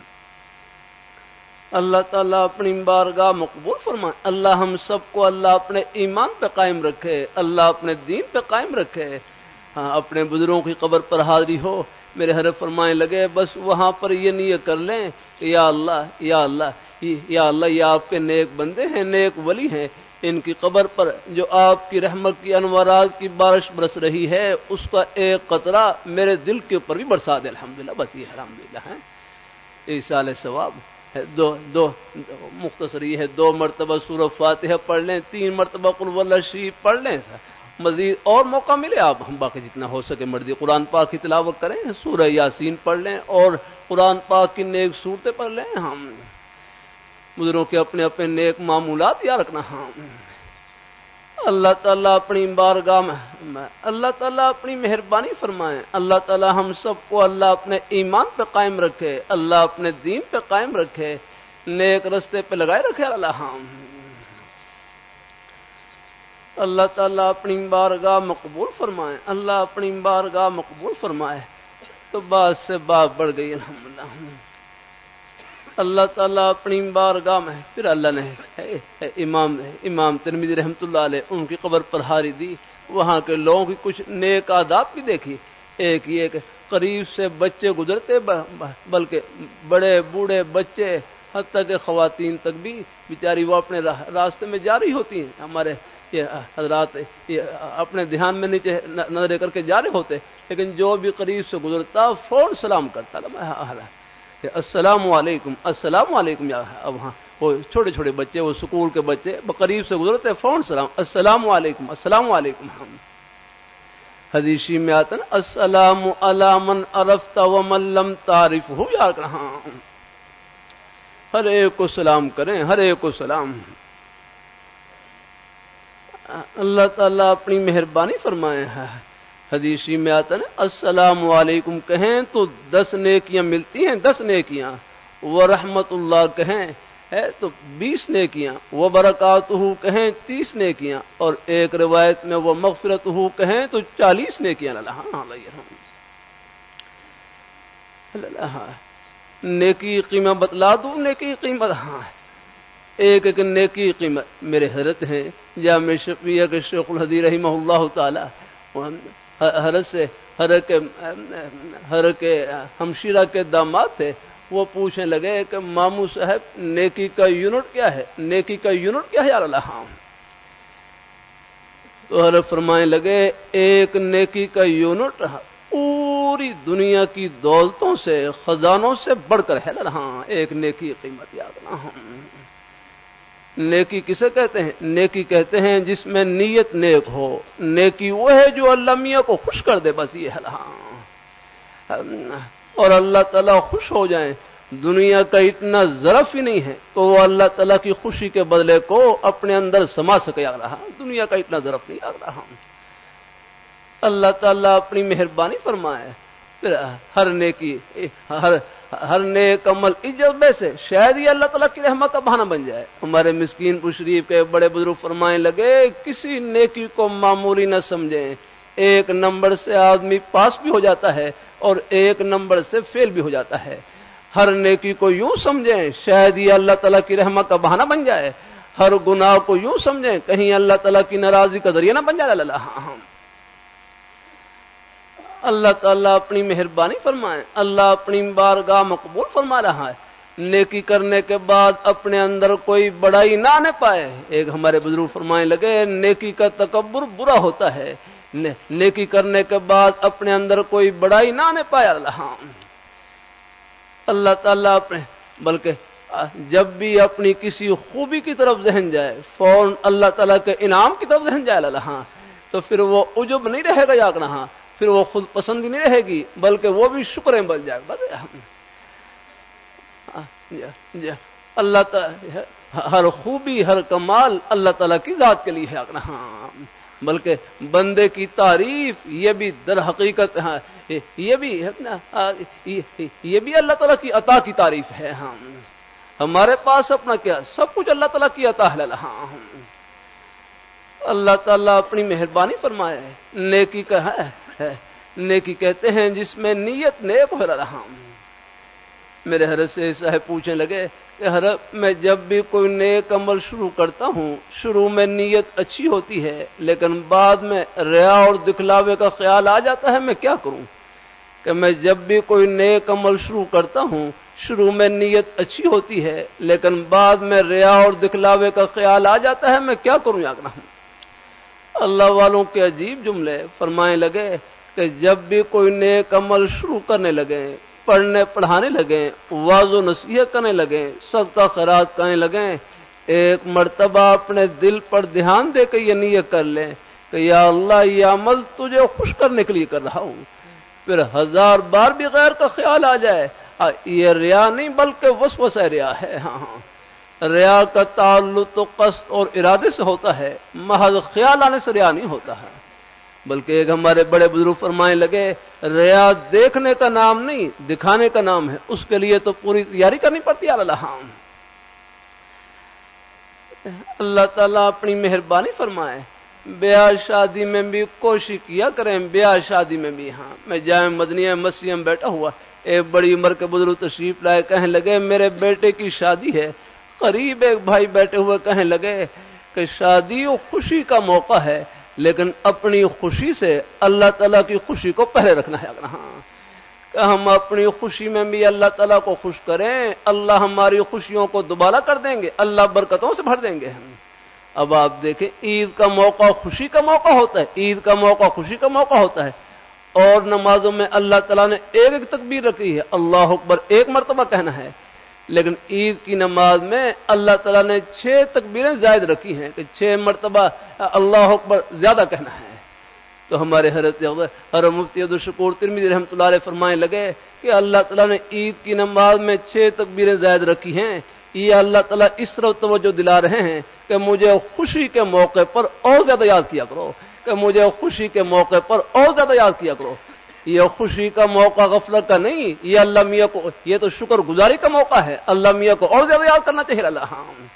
اللہ تعالیٰ اپنی بارگاہ مقبول فرمائے، اللہ ہم سب کو اللہ اپنے ایمان پہ قائم رکھے، اللہ اپنے دین پہ قائم رکھے۔ ہاں اپنے بزرگوں کی قبر پر حاضری ہو، میرے حضرت فرمانے لگے بس وہاں پر یہ نیت کر لیں کہ یا اللہ یا اللہ یا اللہ یہ آپ کے نیک بندے ہیں، نیک ولی ہیں، ان کی قبر پر جو آپ کی رحمت کی انوارات کی بارش برس رہی ہے اس کا ایک قطرہ میرے دل کے اوپر بھی برسا دے۔ الحمدللہ بس یہ الحمدللہ ہے ایصال ثواب ہے۔ دو دو مختصر یہ ہے، دو مرتبہ سورہ فاتحہ پڑھ لیں، تین مرتبہ قل واللہ شریف پڑھ لیں، مزید اور موقع ملے آپ ہم باقی جتنا ہو سکے مرضی قرآن پاک کی تلاوت کریں، سورہ یاسین پڑھ لیں اور قرآن پاک کی نیک صورتیں پڑھ لیں۔ ہم بزرگوں کے اپنے اپنے نیک معمولات یاد رکھنا۔ ہاں اللہ تعالیٰ اپنی بارگاہ میں اللہ تعالیٰ اپنی مہربانی فرمائیں، اللہ تعالیٰ ہم سب کو اللہ اپنے ایمان پہ قائم رکھے، اللہ اپنے دین پہ قائم رکھے، نیک رستے پہ لگائے رکھے۔ اللہ ہاں اللہ تعالیٰ اپنی بارگاہ مقبول فرمائے، اللہ اپنی بارگاہ مقبول فرمائے۔ تو بات سے بات بڑھ گئی الحمدللہ۔ اللہ تعالیٰ اپنی بارگاہ میں پھر اللہ نے امام امام ترمذی رحمۃ اللہ علیہ ان کی قبر پر حاضری دی، وہاں کے لوگوں کی کچھ نیک عادات بھی دیکھی۔ ایک یہ کہ قریب سے بچے گزرتے بلکہ بڑے بوڑھے بچے حتیٰ کہ خواتین تک بھی بیچاری وہ اپنے راستے میں جاری ہوتی ہیں، ہمارے یہ حضرات یہ اپنے دھیان میں نیچے نظریں کر کے جا رہے ہوتے، لیکن جو بھی قریب سے گزرتا فوراً سلام کرتا کہ السلام علیکم السلام علیکم۔ یا اب ہاں وہ چھوٹے چھوٹے بچے، وہ سکول کے بچے قریب سے گزرتے فوراً سلام السلام علیکم السلام علیکم۔ ہم حدیثی میں آتا نا السلام علی من عرفت ومن لم تعرفہ، یاد رکھنا ہاں ہر ایک کو سلام کریں، ہر ایک کو سلام۔ اللہ تعالیٰ اپنی مہربانی فرمائے ہے، حدیثی میں آتا ہے السلام علیکم کہیں تو دس نیکیاں ملتی ہیں، دس نیکیاں، ورحمت اللہ کہیں ہے تو بیس نیکیاں، وہ برکاتہ کہیں تیس نیکیاں، اور ایک روایت میں وہ مغفرتہ کہیں تو چالیس نیکیاں۔ اللہ اللہ نیکی قیمت بتلا دوں، نیکی قیمت ہاں ایک ایک نیکی قیمت۔ میرے حضرت ہیں جامع شفیع کے شیخ الحدیث رحمہ اللہ تعالی، حضرت سے حضرت کے حضرت کے ہمشیرہ کے داماد تھے، وہ پوچھنے لگے کہ ماموں صاحب نیکی کا یونٹ کیا ہے، نیکی کا یونٹ کیا ہے یا اللہ؟ تو حضرت فرمانے لگے ایک نیکی کا یونٹ پوری دنیا کی دولتوں سے خزانوں سے بڑھ کر ہے۔ ہاں ایک نیکی قیمت یاد رکھنا۔ نیکی کسے کہتے ہیں؟ نیکی کہتے ہیں جس میں نیت نیک ہو، نیکی وہ ہے جو اللہ میاں کو خوش کر دے، بس یہ ہے۔ ہاں اور اللہ تعالیٰ خوش ہو جائیں، دنیا کا اتنا ظرف ہی نہیں ہے تو وہ اللہ تعالیٰ کی خوشی کے بدلے کو اپنے اندر سما سکے۔ آ رہا دنیا کا اتنا ظرف نہیں آ رہا۔ اللہ تعالیٰ اپنی مہربانی فرمائے، پھر ہر نیکی ہر ہر نیک عمل اس جذبے سے شاید یہ اللہ تعالیٰ کی رحمت کا بہانہ بن جائے۔ ہمارے مسکین پور شریف کے بڑے بزرگ فرمانے لگے کسی نیکی کو معمولی نہ سمجھیں، ایک نمبر سے آدمی پاس بھی ہو جاتا ہے اور ایک نمبر سے فیل بھی ہو جاتا ہے۔ ہر نیکی کو یوں سمجھیں شاید یہ اللہ تعالیٰ کی رحمت کا بہانہ بن جائے، ہر گناہ کو یوں سمجھیں کہیں اللہ تعالیٰ کی ناراضی کا ذریعہ نہ بن جائے۔ اللہ اللہ تعالیٰ اپنی مہربانی فرمائے، اللہ اپنی بارگاہ مقبول فرما رہا ہے۔ نیکی کرنے کے بعد اپنے اندر کوئی بڑائی نہ آنے پائے۔ ایک ہمارے بزرگ فرمانے لگے نیکی کا تکبر برا ہوتا ہے، نیکی کرنے کے بعد اپنے اندر کوئی بڑائی نہ آنے پائے۔ اللہ اللہ تعالیٰ اپنے بلکہ جب بھی اپنی کسی خوبی کی طرف ذہن جائے فوراً اللہ تعالیٰ کے انعام کی طرف ذہن جائے اللہ تو پھر وہ عجب نہیں رہے گا یا کہاں، پھر وہ خود پسندی نہیں رہے گی بلکہ وہ بھی شکریں بن جائے گا۔ اللہ تعالیٰ ہر خوبی ہر کمال اللہ تعالیٰ کی ذات کے لیے ہے، بلکہ بندے کی تعریف یہ بھی در حقیقت یہ بھی یہ بھی اللہ تعالیٰ کی عطا کی تعریف ہے۔ ہم ہمارے پاس اپنا کیا، سب کچھ اللہ تعالیٰ کی عطا ہے۔ اللہ تعالیٰ اپنی مہربانی فرمائے۔ نیکی کا ہے، نیکی کہتے ہیں جس میں نیت نیک ہو رہا۔ میرے حضرت سے صاحب پوچھنے لگے کہ حضرت میں جب بھی کوئی نیک عمل شروع کرتا ہوں شروع میں نیت اچھی ہوتی ہے لیکن بعد میں ریا اور دکھلاوے کا خیال آ جاتا ہے، میں کیا کروں؟ کہ میں جب بھی کوئی نیک عمل شروع کرتا ہوں شروع میں نیت اچھی ہوتی ہے لیکن بعد میں ریا اور دکھلاوے کا خیال آ جاتا ہے، میں کیا کروں؟ یا اللہ والوں کے عجیب جملے فرمائے لگے کہ جب بھی کوئی نیک عمل شروع کرنے لگے، پڑھنے پڑھانے لگیں، واعظ و نصیحت کرنے لگیں، صدقہ خیرات کرنے لگیں، ایک مرتبہ اپنے دل پر دھیان دے کے یہ نیت کر لیں کہ یا اللہ یہ عمل تجھے خوش کرنے کے لیے کر رہا ہوں، پھر ہزار بار بھی غیر کا خیال آ جائے یہ ریا نہیں بلکہ وسوسہ ریا ہے۔ ہاں ریا کا تعلق تو قصد اور ارادے سے ہوتا ہے، محض خیال آنے سے ریا نہیں ہوتا ہے۔ بلکہ ایک ہمارے بڑے بزرگ فرمانے لگے ریا دیکھنے کا نام نہیں دکھانے کا نام ہے، اس کے لیے تو پوری تیاری کرنی پڑتی ہے۔ اللہ اللہ تعالیٰ اپنی مہربانی فرمائے۔ بیاہ شادی میں بھی کوشش کیا کریں، بیاہ شادی میں بھی۔ ہاں میں جامع مدنیہ مسجد میں بیٹھا ہوا، ایک بڑی عمر کے بزرگ تشریف لائے، کہنے لگے میرے بیٹے کی شادی ہے۔ قریب ایک بھائی بیٹھے ہوئے کہنے لگے کہ شادی و خوشی کا موقع ہے لیکن اپنی خوشی سے اللہ تعالیٰ کی خوشی کو پہلے رکھنا ہے۔ ہاں کہ ہم اپنی خوشی میں بھی اللہ تعالیٰ کو خوش کریں، اللہ ہماری خوشیوں کو دوبارہ کر دیں گے، اللہ برکتوں سے بھر دیں گے۔ اب آپ دیکھیں عید کا موقع خوشی کا موقع ہوتا ہے، عید کا موقع خوشی کا موقع ہوتا ہے، اور نمازوں میں اللہ تعالیٰ نے ایک ایک تکبیر رکھی ہے، اللہ اکبر ایک مرتبہ کہنا ہے، لیکن عید کی نماز میں اللہ تعالیٰ نے چھ تکبیریں زائد رکھی ہیں کہ چھ مرتبہ اللہ اکبر زیادہ کہنا ہے۔ تو ہمارے حضرت حضرت مفتی عبدالشکور ترمذی رحمۃ اللہ علیہ فرمانے لگے کہ اللہ تعالیٰ نے عید کی نماز میں چھ تکبیریں زائد رکھی ہیں، یہ اللہ تعالیٰ اس طرف توجہ دلا رہے ہیں کہ مجھے خوشی کے موقع پر اور زیادہ یاد کیا کرو، کہ مجھے خوشی کے موقع پر اور زیادہ یاد کیا کرو۔ یہ خوشی کا موقع غفلت کا نہیں، یہ اللہ میاں کو یہ تو شکر گزاری کا موقع ہے، اللہ میاں کو اور زیادہ یاد کرنا چاہیے۔ اللہ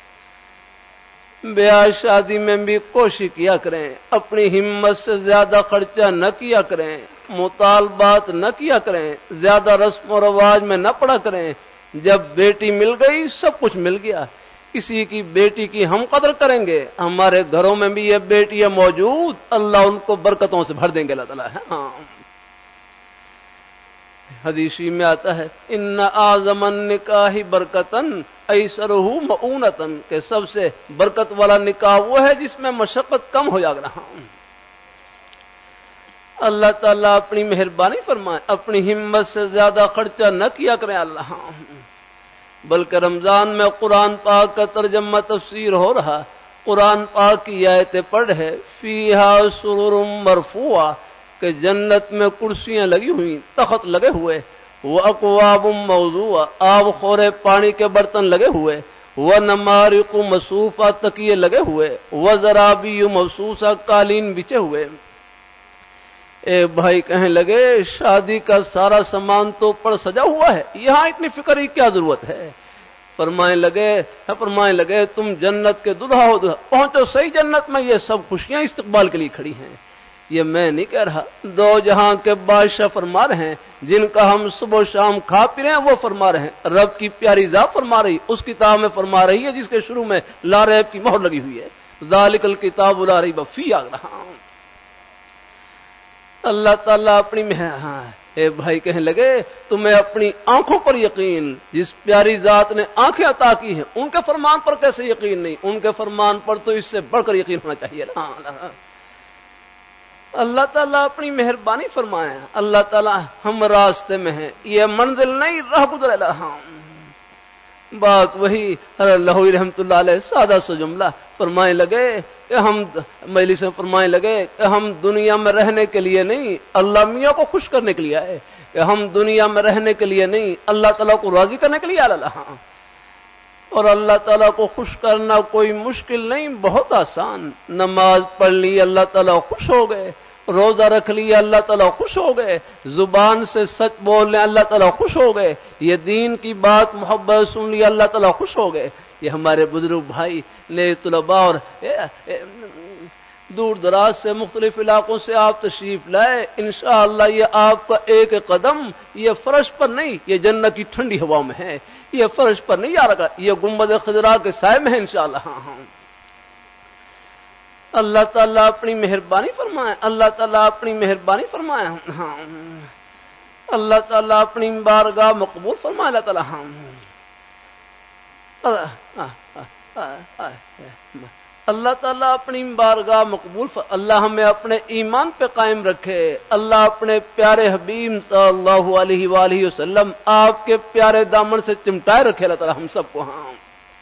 بیاہ شادی میں بھی کوشش کیا کریں، اپنی ہمت سے زیادہ خرچہ نہ کیا کریں، مطالبات نہ کیا کریں، زیادہ رسم و رواج میں نہ پڑا کریں۔ جب بیٹی مل گئی سب کچھ مل گیا، کسی کی بیٹی کی ہم قدر کریں گے، ہمارے گھروں میں بھی یہ بیٹیاں موجود، اللہ ان کو برکتوں سے بھر دیں گے اللہ تعالیٰ۔ ہاں حدیثی میں آتا ہے ان اعظم النکاح برکتن ایسرہ مؤونتن، کہ سب سے برکت والا نکاح وہ ہے جس میں مشقت کم ہو جائے۔ اللہ تعالیٰ اپنی مہربانی فرمائے، اپنی ہمت سے زیادہ خرچہ نہ کیا کریں اللہ، بلکہ رمضان میں قرآن پاک کا ترجمہ تفسیر ہو رہا، قرآن پاک کی آیتیں پڑھ ہے فیہا سرر مرفوعہ، کہ جنت میں کرسیاں لگی ہوئی، تخت لگے ہوئے، وہ اکواب موضوعہ، آب خورے پانی کے برتن لگے ہوئے، وہ نمارق مصفوفہ، تکیے لگے ہوئے، وہ زرابی مبثوثہ، قالین بچے ہوئے۔ اے بھائی کہنے لگے شادی کا سارا سامان تو پر سجا ہوا ہے، یہاں اتنی فکر کی کیا ضرورت ہے؟ فرمائے لگے فرمائے لگے تم جنت کے دلہا ہو، پہنچو صحیح جنت میں، یہ سب خوشیاں استقبال کے لیے کھڑی ہیں، یہ میں نہیں کہہ رہا، دو جہاں کے بادشاہ فرما رہے ہیں، جن کا ہم صبح و شام کھا پی رہے ہیں وہ فرما رہے ہیں، رب کی پیاری ذات فرما رہی، اس کتاب میں فرما رہی ہے جس کے شروع میں لا ریب کی مہر لگی ہوئی ہے، ذالک الکتاب لا ریب فیہ۔ اللہ تعالیٰ اپنی ہاں اے بھائی کہنے لگے تمہیں اپنی آنکھوں پر یقین، جس پیاری ذات نے آنکھیں عطا کی ہیں ان کے فرمان پر کیسے یقین نہیں؟ ان کے فرمان پر تو اس سے بڑھ کر یقین ہونا چاہیے نا۔ اللہ تعالیٰ اپنی مہربانی فرمائے، اللہ تعالیٰ ہم راستے میں ہیں، یہ منزل نہیں راہ گزر الہاں۔ بات وہی لہوی رحمت اللہ علیہ سادہ سا جملہ فرمائے لگے کہ ہم مجلس میں فرمائے لگے کہ ہم دنیا میں رہنے کے لیے نہیں، اللہ میاں کو خوش کرنے کے لیے آئے، کہ ہم دنیا میں رہنے کے لیے نہیں، اللہ تعالیٰ کو راضی کرنے کے لیے اللہ۔ اور اللہ تعالیٰ کو خوش کرنا کوئی مشکل نہیں، بہت آسان۔ نماز پڑھ لی اللہ تعالیٰ خوش ہو گئے، روزہ رکھ لیا اللہ تعالیٰ خوش ہو گئے، زبان سے سچ بول لیں اللہ تعالیٰ خوش ہو گئے، یہ دین کی بات محبت سن لی اللہ تعالیٰ خوش ہو گئے۔ یہ ہمارے بزرگ بھائی نئے طلباء اور دور دراز سے مختلف علاقوں سے آپ تشریف لائے، انشاءاللہ یہ آپ کا ایک قدم یہ فرش پر نہیں، یہ جنت کی ٹھنڈی ہوا میں ہے، یہ فرش پر نہیں آ رہا، یہ گنبد خضرا کے سائے میں ہے انشاءاللہ۔ ہاں ہاں اللہ تعالیٰ اپنی مہربانی فرمائے، اللہ تعالیٰ اپنی مہربانی فرمائے، ہاں اللہ تعالیٰ اپنی بارگاہ مقبول فرمائے، اللہ تعالیٰ ہاں اللہ تعالیٰ اپنی بارگاہ مقبول فر... اللہ ہمیں اپنے ایمان پہ قائم رکھے، اللہ اپنے پیارے حبیب صلی اللہ علیہ وآلہ وسلم آپ کے پیارے دامن سے چمٹائے رکھے اللہ تعالیٰ ہم سب کو۔ ہاں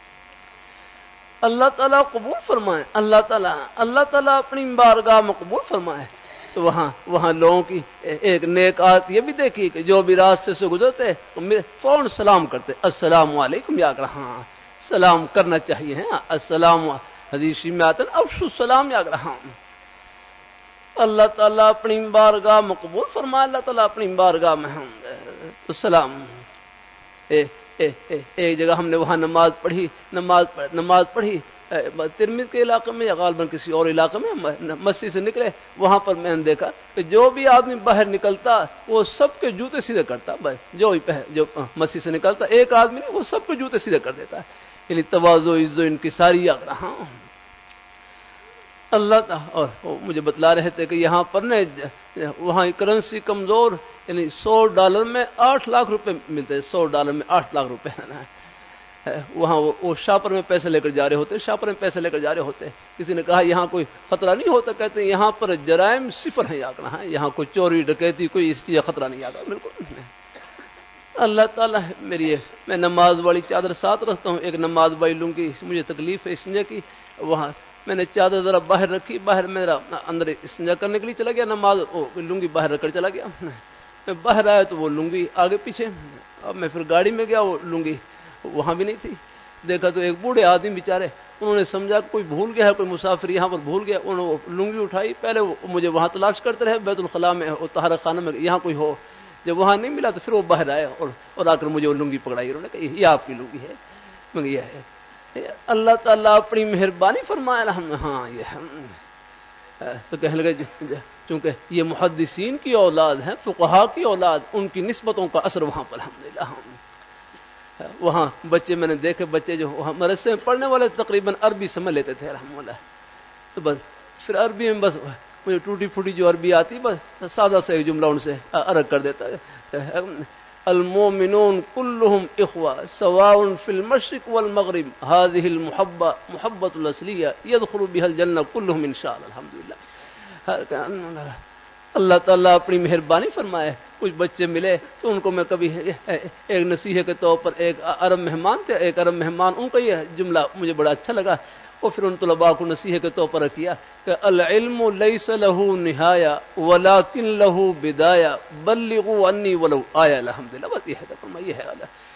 اللہ تعالیٰ قبول فرمائے، اللہ تعالیٰ اللہ تعالیٰ اپنی بارگاہ مقبول فرمائے۔ تو وہاں وہاں لوگوں کی ایک نیک عادت یہ بھی دیکھی کہ جو بھی راستے سے گزرتے فوراً سلام کرتے، السلام علیکم یا ہاں سلام کرنا چاہیے، ہاں السلام حدیث میں آتا ہے افشو السلام یا ہاں اللہ تعالیٰ اپنی بارگاہ مقبول فرمائے، اللہ تعالیٰ اپنی بارگاہ میں ہم تو سلام۔ اے اے اے ایک جگہ ہم نے وہاں نماز پڑھی نماز پڑھ, نماز پڑھی ترمذ کے علاقے میں یا غالباً کسی اور علاقے میں، مسجد سے نکلے وہاں پر میں نے دیکھا کہ جو بھی آدمی باہر نکلتا وہ سب کے جوتے سیدھے کرتا، جو جو مسجد سے نکلتا ایک آدمی نہیں وہ سب کے جوتے سیدھے کر دیتا، یعنی تواضع عزت انکساری۔ ہاں اللہ تعالیٰ اور مجھے بتلا رہے تھے کہ یہاں پر نے وہاں کرنسی کمزور، یعنی سو ڈالر میں آٹھ لاکھ روپے ملتے، سو ڈالر میں آٹھ لاکھ روپے وہاں وہ شاپر میں پیسے لے کر جا رہے ہوتے، شاپر میں پیسے لے کر جا رہے ہوتے۔ کسی نے کہا یہاں کوئی خطرہ نہیں ہوتا، کہتے ہیں یہاں پر جرائم صفر ہیں، یہاں کوئی چوری ڈکیتی کوئی اس چیز خطرہ نہیں آتا۔ بالکل اللہ تعالیٰ میری میں نماز والی چادر ساتھ رکھتا ہوں، ایک نماز والی لنگی مجھے تکلیف ہے استنجا کی، وہاں میں نے چادر ذرا باہر رکھی، باہر میرا اندر استنجا کرنے کے لیے چلا گیا، نماز لنگی باہر رکھ کر چلا گیا، میں باہر آیا تو وہ لنگی آگے پیچھے، اب میں پھر گاڑی میں گیا وہ لنگی وہاں بھی نہیں تھی، دیکھا تو ایک بوڑھے آدمی بیچارے انہوں نے سمجھا کوئی بھول گیا ہے، کوئی مسافر یہاں پر بھول گیا، انہوں نے لنگی اٹھائی، پہلے مجھے وہاں تلاش کرتے رہے بیت الخلاء میں طہارت خانہ میں یہاں کوئی ہو، جب وہاں نہیں ملا تو پھر وہ باہر آیا اور اور آ کر مجھے وہ لنگی پکڑائی، انہوں نے کہا یہ آپ کی لنگی ہے، مگر یہ ہے اللہ تعالیٰ اپنی مہربانی فرمائے۔ ہاں یہ تو کہنے لگے چونکہ یہ محدثین کی اولاد ہیں، فقہا کی اولاد، ان کی نسبتوں کا اثر وہاں پر الحمدللہ۔ وہاں بچے میں نے دیکھے، بچے جو مدرسے میں پڑھنے والے تقریباً عربی سمجھ لیتے تھے الحمد للہ، تو بس پھر عربی میں بس مجھے ٹوٹی پھوٹی جو عربی آتی بس سادہ سے ایک جملہ ان سے ارگ کر دیتا ہے، المومنون کلہم اخوہ سواء فی المشرق والمغرب هذه المحبہ محبت الاصلیہ یدخل بها الجنہ کلہم انشاءاللہ۔ الحمدللہ اللہ تعالیٰ اپنی مہربانی فرمائے۔ کچھ بچے ملے تو ان کو میں کبھی ایک نصیحت کے طور پر، ایک عرب مہمان تھے، ایک عرب مہمان، ان کا یہ جملہ مجھے بڑا اچھا لگا، اور پھر ان طلباء کو نصیحت کے طور پر کیا کہ العلم لیس له نہایہ ولکن له بدایہ بلغوا انی ولو آیہ۔ الحمدللہ بس یہ ہے فرمائیے ہے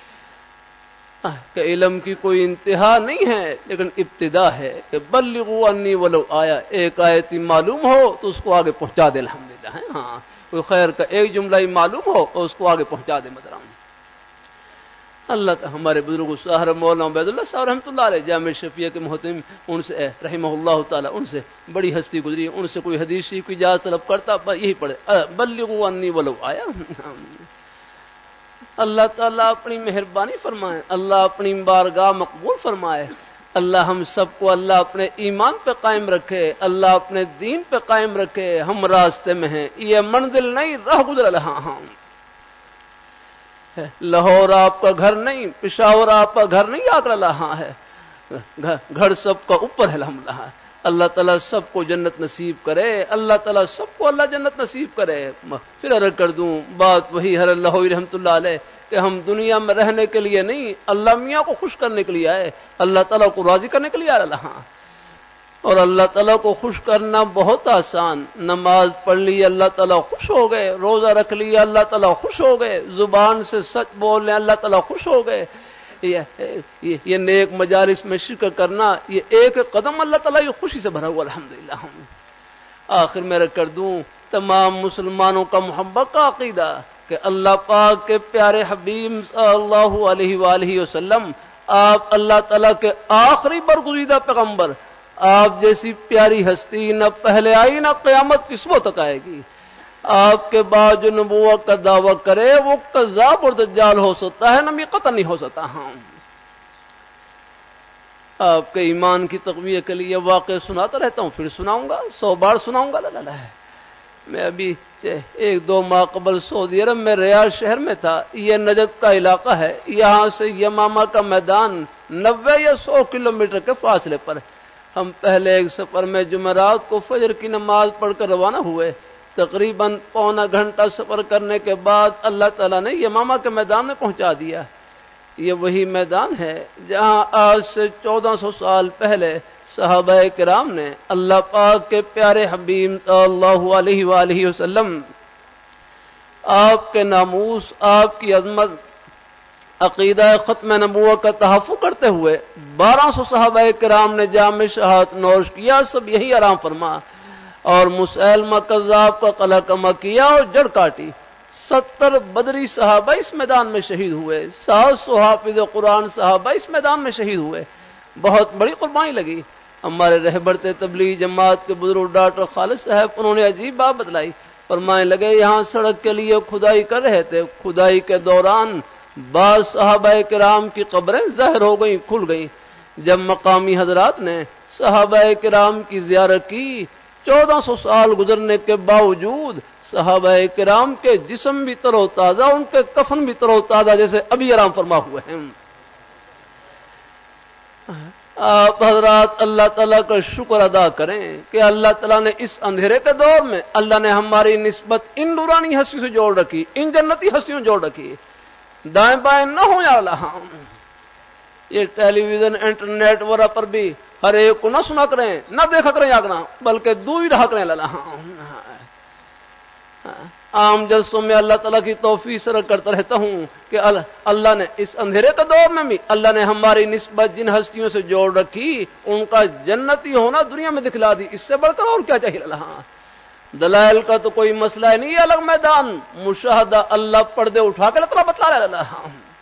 اللہ کہ علم کی کوئی انتہا نہیں ہے لیکن ابتدا ہے، کہ بلغوا انی ولو آیہ، ایک آیت معلوم ہو تو اس کو آگے پہنچا دے الحمدللہ۔ ہاں کوئی خیر کا ایک جملہ ہی معلوم ہو اور اس کو آگے پہنچا دے مدرام۔ اللہ تعالی ہمارے بزرگوں صاحب مولانا عبید اللہ صاحب رحمۃ اللہ علیہ جامع شفیع کے محترم ان سے رحمہ اللہ تعالی ان سے بڑی ہستی گزری، ان سے کوئی حدیث شریف کی اجازت طلب کرتا یہی پڑھے بلغوا انی ولو آیا۔ اللہ تعالیٰ اپنی مہربانی فرمائے، اللہ اپنی بارگاہ مقبول فرمائے، اللہ ہم سب کو اللہ اپنے ایمان پہ قائم رکھے، اللہ اپنے دین پہ قائم رکھے۔ ہم راستے میں ہیں، یہ منزل نہیں راہ گزر رہا ہم۔ لاہور آپ کا گھر نہیں، پشاور آپ کا گھر نہیں، آگرہ رہا ہے، گھر سب کا اوپر ہے الحمدللہ۔ اللہ تعالیٰ سب کو جنت نصیب کرے، اللہ تعالیٰ سب کو اللہ جنت نصیب کرے۔ پھر عرض کر دوں بات وہی حضرت لاہوری رحمۃ اللہ علیہ کہ ہم دنیا میں رہنے کے لیے نہیں، اللہ میاں کو خوش کرنے کے لیے آئے، اللہ تعالیٰ کو راضی کرنے کے لیے آئے اللہ۔ اور اللہ تعالیٰ کو خوش کرنا بہت آسان، نماز پڑھ لی اللہ تعالیٰ خوش ہو گئے، روزہ رکھ لیا اللہ تعالیٰ خوش ہو گئے، زبان سے سچ بول لیں اللہ تعالیٰ خوش ہو گئے، یہ, یہ نیک مجالس میں شرکت کرنا، یہ ایک قدم اللہ تعالیٰ یہ خوشی سے بھرا ہوا الحمدللہ۔ آخر میں رکھ کر دوں تمام مسلمانوں کا محبت کا عقیدہ کہ اللہ پاک کے پیارے حبیب صلی اللہ علیہ وآلہ وسلم، آپ اللہ تعالیٰ کے آخری برگزیدہ پیغمبر، آپ جیسی پیاری ہستی نہ پہلے آئی نہ قیامت کی صبح تک آئے گی۔ آپ کے بعد جو نبوت کا دعویٰ کرے وہ کذاب اور دجال ہو سکتا ہے، نبی قطع نہیں ہو سکتا۔ ہاں آپ کے ایمان کی تقویت کے لیے واقع سناتا رہتا ہوں، پھر سناؤں گا، سو بار سناؤں گا۔ لا میں ابھی ایک دو ماہ قبل سعودی عرب میں ریاض شہر میں تھا، یہ نجد کا علاقہ ہے، یہاں سے یمامہ کا میدان نوے یا سو کلومیٹر کے فاصلے پر۔ ہم پہلے ایک سفر میں جمعرات کو فجر کی نماز پڑھ کر روانہ ہوئے، تقریباً پونا گھنٹہ سفر کرنے کے بعد اللہ تعالیٰ نے یمامہ کے میدان میں پہنچا دیا۔ یہ وہی میدان ہے جہاں آج سے چودہ سو سال پہلے صحابہ کرام نے اللہ پاک کے پیارے حبیب صلی اللہ علیہ وآلہ وسلم، آپ کے ناموس، آپ کی عظمت، عقیدہ ختم نبوت کا تحفظ کرتے ہوئے بارہ سو صحابہ کرام نے جام شہادت نوش کیا، سب یہی آرام فرما، اور مسیلمہ کذاب کا قلع کما کیا اور جڑ کاٹی۔ ستر بدری صحابہ اس میدان میں شہید ہوئے، سات سو حافظ قرآن صحابہ اس میدان میں شہید ہوئے، بہت بڑی قربانی لگی۔ ہمارے رہبر تبلیغ جماعت کے بزرگ ڈاکٹر خالد صاحب، انہوں نے عجیب بات بتلائی، فرمانے لگے یہاں سڑک کے لیے کھدائی کر رہے تھے، کھدائی کے دوران بعض صحابہ کرام کی قبریں ظاہر ہو گئیں، کھل گئیں۔ جب مقامی حضرات نے صحابہ کرام کی زیارت کی، چودہ سو سال گزرنے کے باوجود صحابہ کرام کے جسم بھی تر و تازہ، ان کے کفن بھی تر و تازہ جیسے ابھی آرام فرما ہوئے ہیں۔ آپ حضرات اللہ تعالیٰ کا شکر ادا کریں کہ اللہ تعالیٰ نے اس اندھیرے کے دور میں اللہ نے ہماری نسبت ان نورانی ہستیوں سے جوڑ رکھی، ان جنتی ہستیوں سے جوڑ رکھی۔ دائیں بائیں نہ ہو یا اللہ، یہ ٹیلی ویژن انٹرنیٹ وغیرہ پر بھی ہر ایک کو نہ سنا کریں، نہ دیکھا کریں آگنا، بلکہ دور ہی رہا کریں اللہ۔ عام جلسوں میں اللہ تعالیٰ کی توفیق سے کرتا رہتا ہوں کہ اللہ نے اس اندھیرے کے دور میں بھی اللہ نے ہماری نسبت جن ہستیوں سے جوڑ رکھی، ان کا جنتی ہونا دنیا میں دکھلا دی، اس سے بڑھ کر اور کیا چاہیے اللہ۔ دلائل کا تو کوئی مسئلہ نہیں، الگ میدان مشاہدہ، اللہ پردے اٹھا کے اللہ بتلا رہا اللہ۔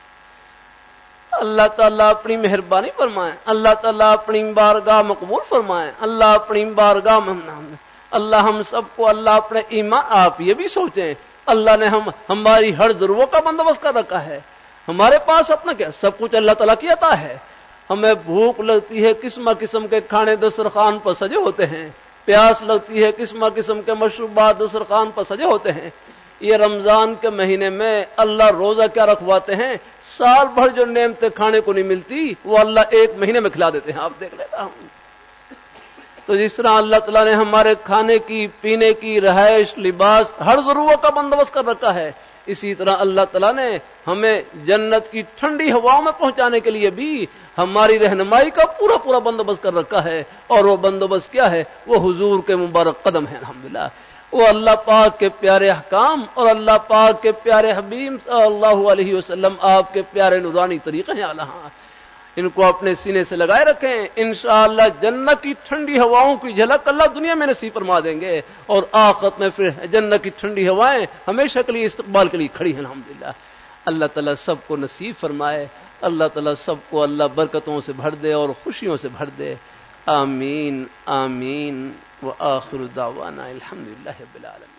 اللہ تعالیٰ اپنی مہربانی فرمائے، اللہ تعالیٰ اپنی بارگاہ مقبول فرمائے، اللہ اپنی بارگاہ میں اللہ ہم سب کو اللہ اپنے ایمان، آپ یہ بھی سوچیں اللہ نے ہم ہماری ہر ضرورت کا بندوبست کر رکھا ہے۔ ہمارے پاس اپنا کیا، سب کچھ اللہ تعالیٰ کی عطا ہے۔ ہمیں بھوک لگتی ہے، قسم قسم کے کھانے دسترخوان پر سجے ہوتے ہیں، پیاس لگتی ہے، قسم قسم کے مشروبات دسترخوان پر سجے ہوتے ہیں۔ یہ رمضان کے مہینے میں اللہ روزہ کیا رکھواتے ہیں، سال بھر جو نعمتیں کھانے کو نہیں ملتی وہ اللہ ایک مہینے میں کھلا دیتے ہیں، آپ دیکھ لیتا ہوں۔ تو جس طرح اللہ تعالیٰ نے ہمارے کھانے کی، پینے کی، رہائش، لباس، ہر ضرورت کا بندوبست کر رکھا ہے، اسی طرح اللہ تعالیٰ نے ہمیں جنت کی ٹھنڈی ہواؤں میں پہنچانے کے لیے بھی ہماری رہنمائی کا پورا پورا بندوبست کر رکھا ہے۔ اور وہ بندوبست کیا ہے، وہ حضور کے مبارک قدم ہے الحمدللہ، وہ اللہ پاک کے پیارے احکام اور اللہ پاک کے پیارے حبیب صلی اللہ علیہ وسلم آپ کے پیارے نورانی طریقے ہیں اللہ، ان کو اپنے سینے سے لگائے رکھیں۔ انشاءاللہ جنت کی ٹھنڈی ہواؤں کی جھلک اللہ دنیا میں نصیب فرما دیں گے، اور آخرت میں پھر جنت کی ٹھنڈی ہوائیں ہمیشہ کے لیے استقبال کے لیے کھڑی ہیں الحمدللہ۔ اللہ تعالیٰ سب کو نصیب فرمائے. اللہ تعالیٰ سب کو اللہ برکتوں سے بھر دے اور خوشیوں سے بھر دے. آمین آمین. وآخر دعوانا الحمدللہ رب العالمین.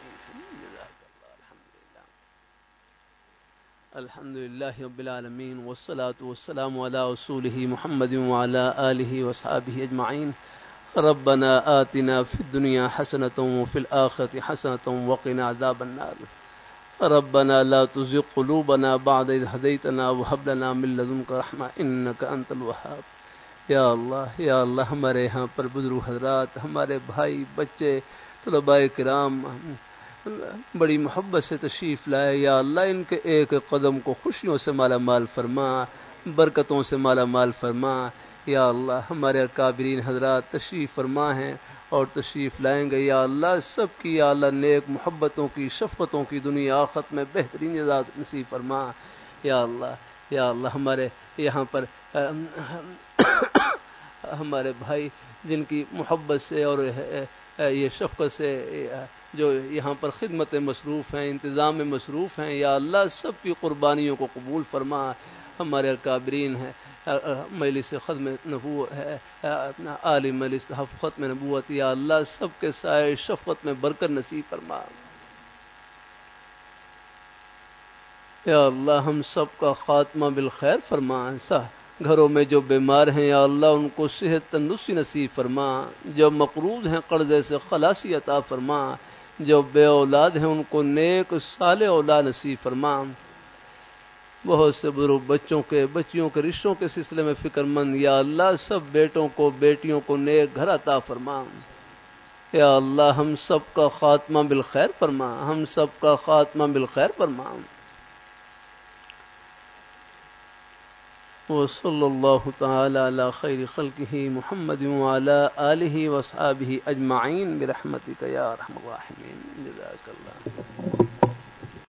الحمد للہ رب العالمین والصلاة والسلام علی رسولہ محمد وعلی آلہ وصحابہ اجمعین. ربنا آتنا فی الدنیا حسنۃ وفی الآخرۃ حسنۃ وقنا عذاب النار. ربنا لا تزغ قلوبنا بعد اذ ہدیتنا وہب لنا من لدنک رحمۃ انک انت الوہاب. یا اللہ یا اللہ ہمارے یہاں پر بزرگ حضرات، ہمارے بھائی بچے طلباء کرام بڑی محبت سے تشریف لائے. یا اللہ ان کے ایک قدم کو خوشیوں سے مالا مال فرما، برکتوں سے مالا مال فرما. یا اللہ ہمارے اکابرین حضرات تشریف فرما ہیں اور تشریف لائیں گے. یا اللہ سب کی یا اللہ نیک محبتوں کی شفقتوں کی دنیا آخرت میں بہترین جزا نصیب فرما. یا اللہ یا اللہ ہمارے یہاں پر ہمارے بھائی جن کی محبت سے اور یہ شفقت سے جو یہاں پر خدمت مصروف ہیں، انتظام میں مصروف ہیں، یا اللہ سب کی قربانیوں کو قبول فرما. ہمارے اکابرین ہیں مجلس ختم نبوت ہے، عالم مجلس ختم نبوت، یا اللہ سب کے سائے شفقت میں برکت نصیب فرما. یا اللہ ہم سب کا خاتمہ بالخیر فرما. گھروں میں جو بیمار ہیں یا اللہ ان کو صحت تندرستی نصیب فرما. جو مقروض ہیں قرضے سے خلاصی عطا فرما. جو بے اولاد ہیں ان کو نیک صالح اولاد نصیب فرما. بہت سے بزرگ بچوں کے بچیوں کے رشتوں کے سلسلے میں فکر مند، یا اللہ سب بیٹوں کو بیٹیوں کو نیک گھر عطا فرما. یا اللہ ہم سب کا خاتمہ بالخیر فرما. ہم سب کا خاتمہ بالخیر فرما. وصلی اللہ تعالی علی خیر خلقہ محمد وعلی آلہ وصحابہ اجمعین برحمتک یا ارحم الراحمین. جزاک اللہ.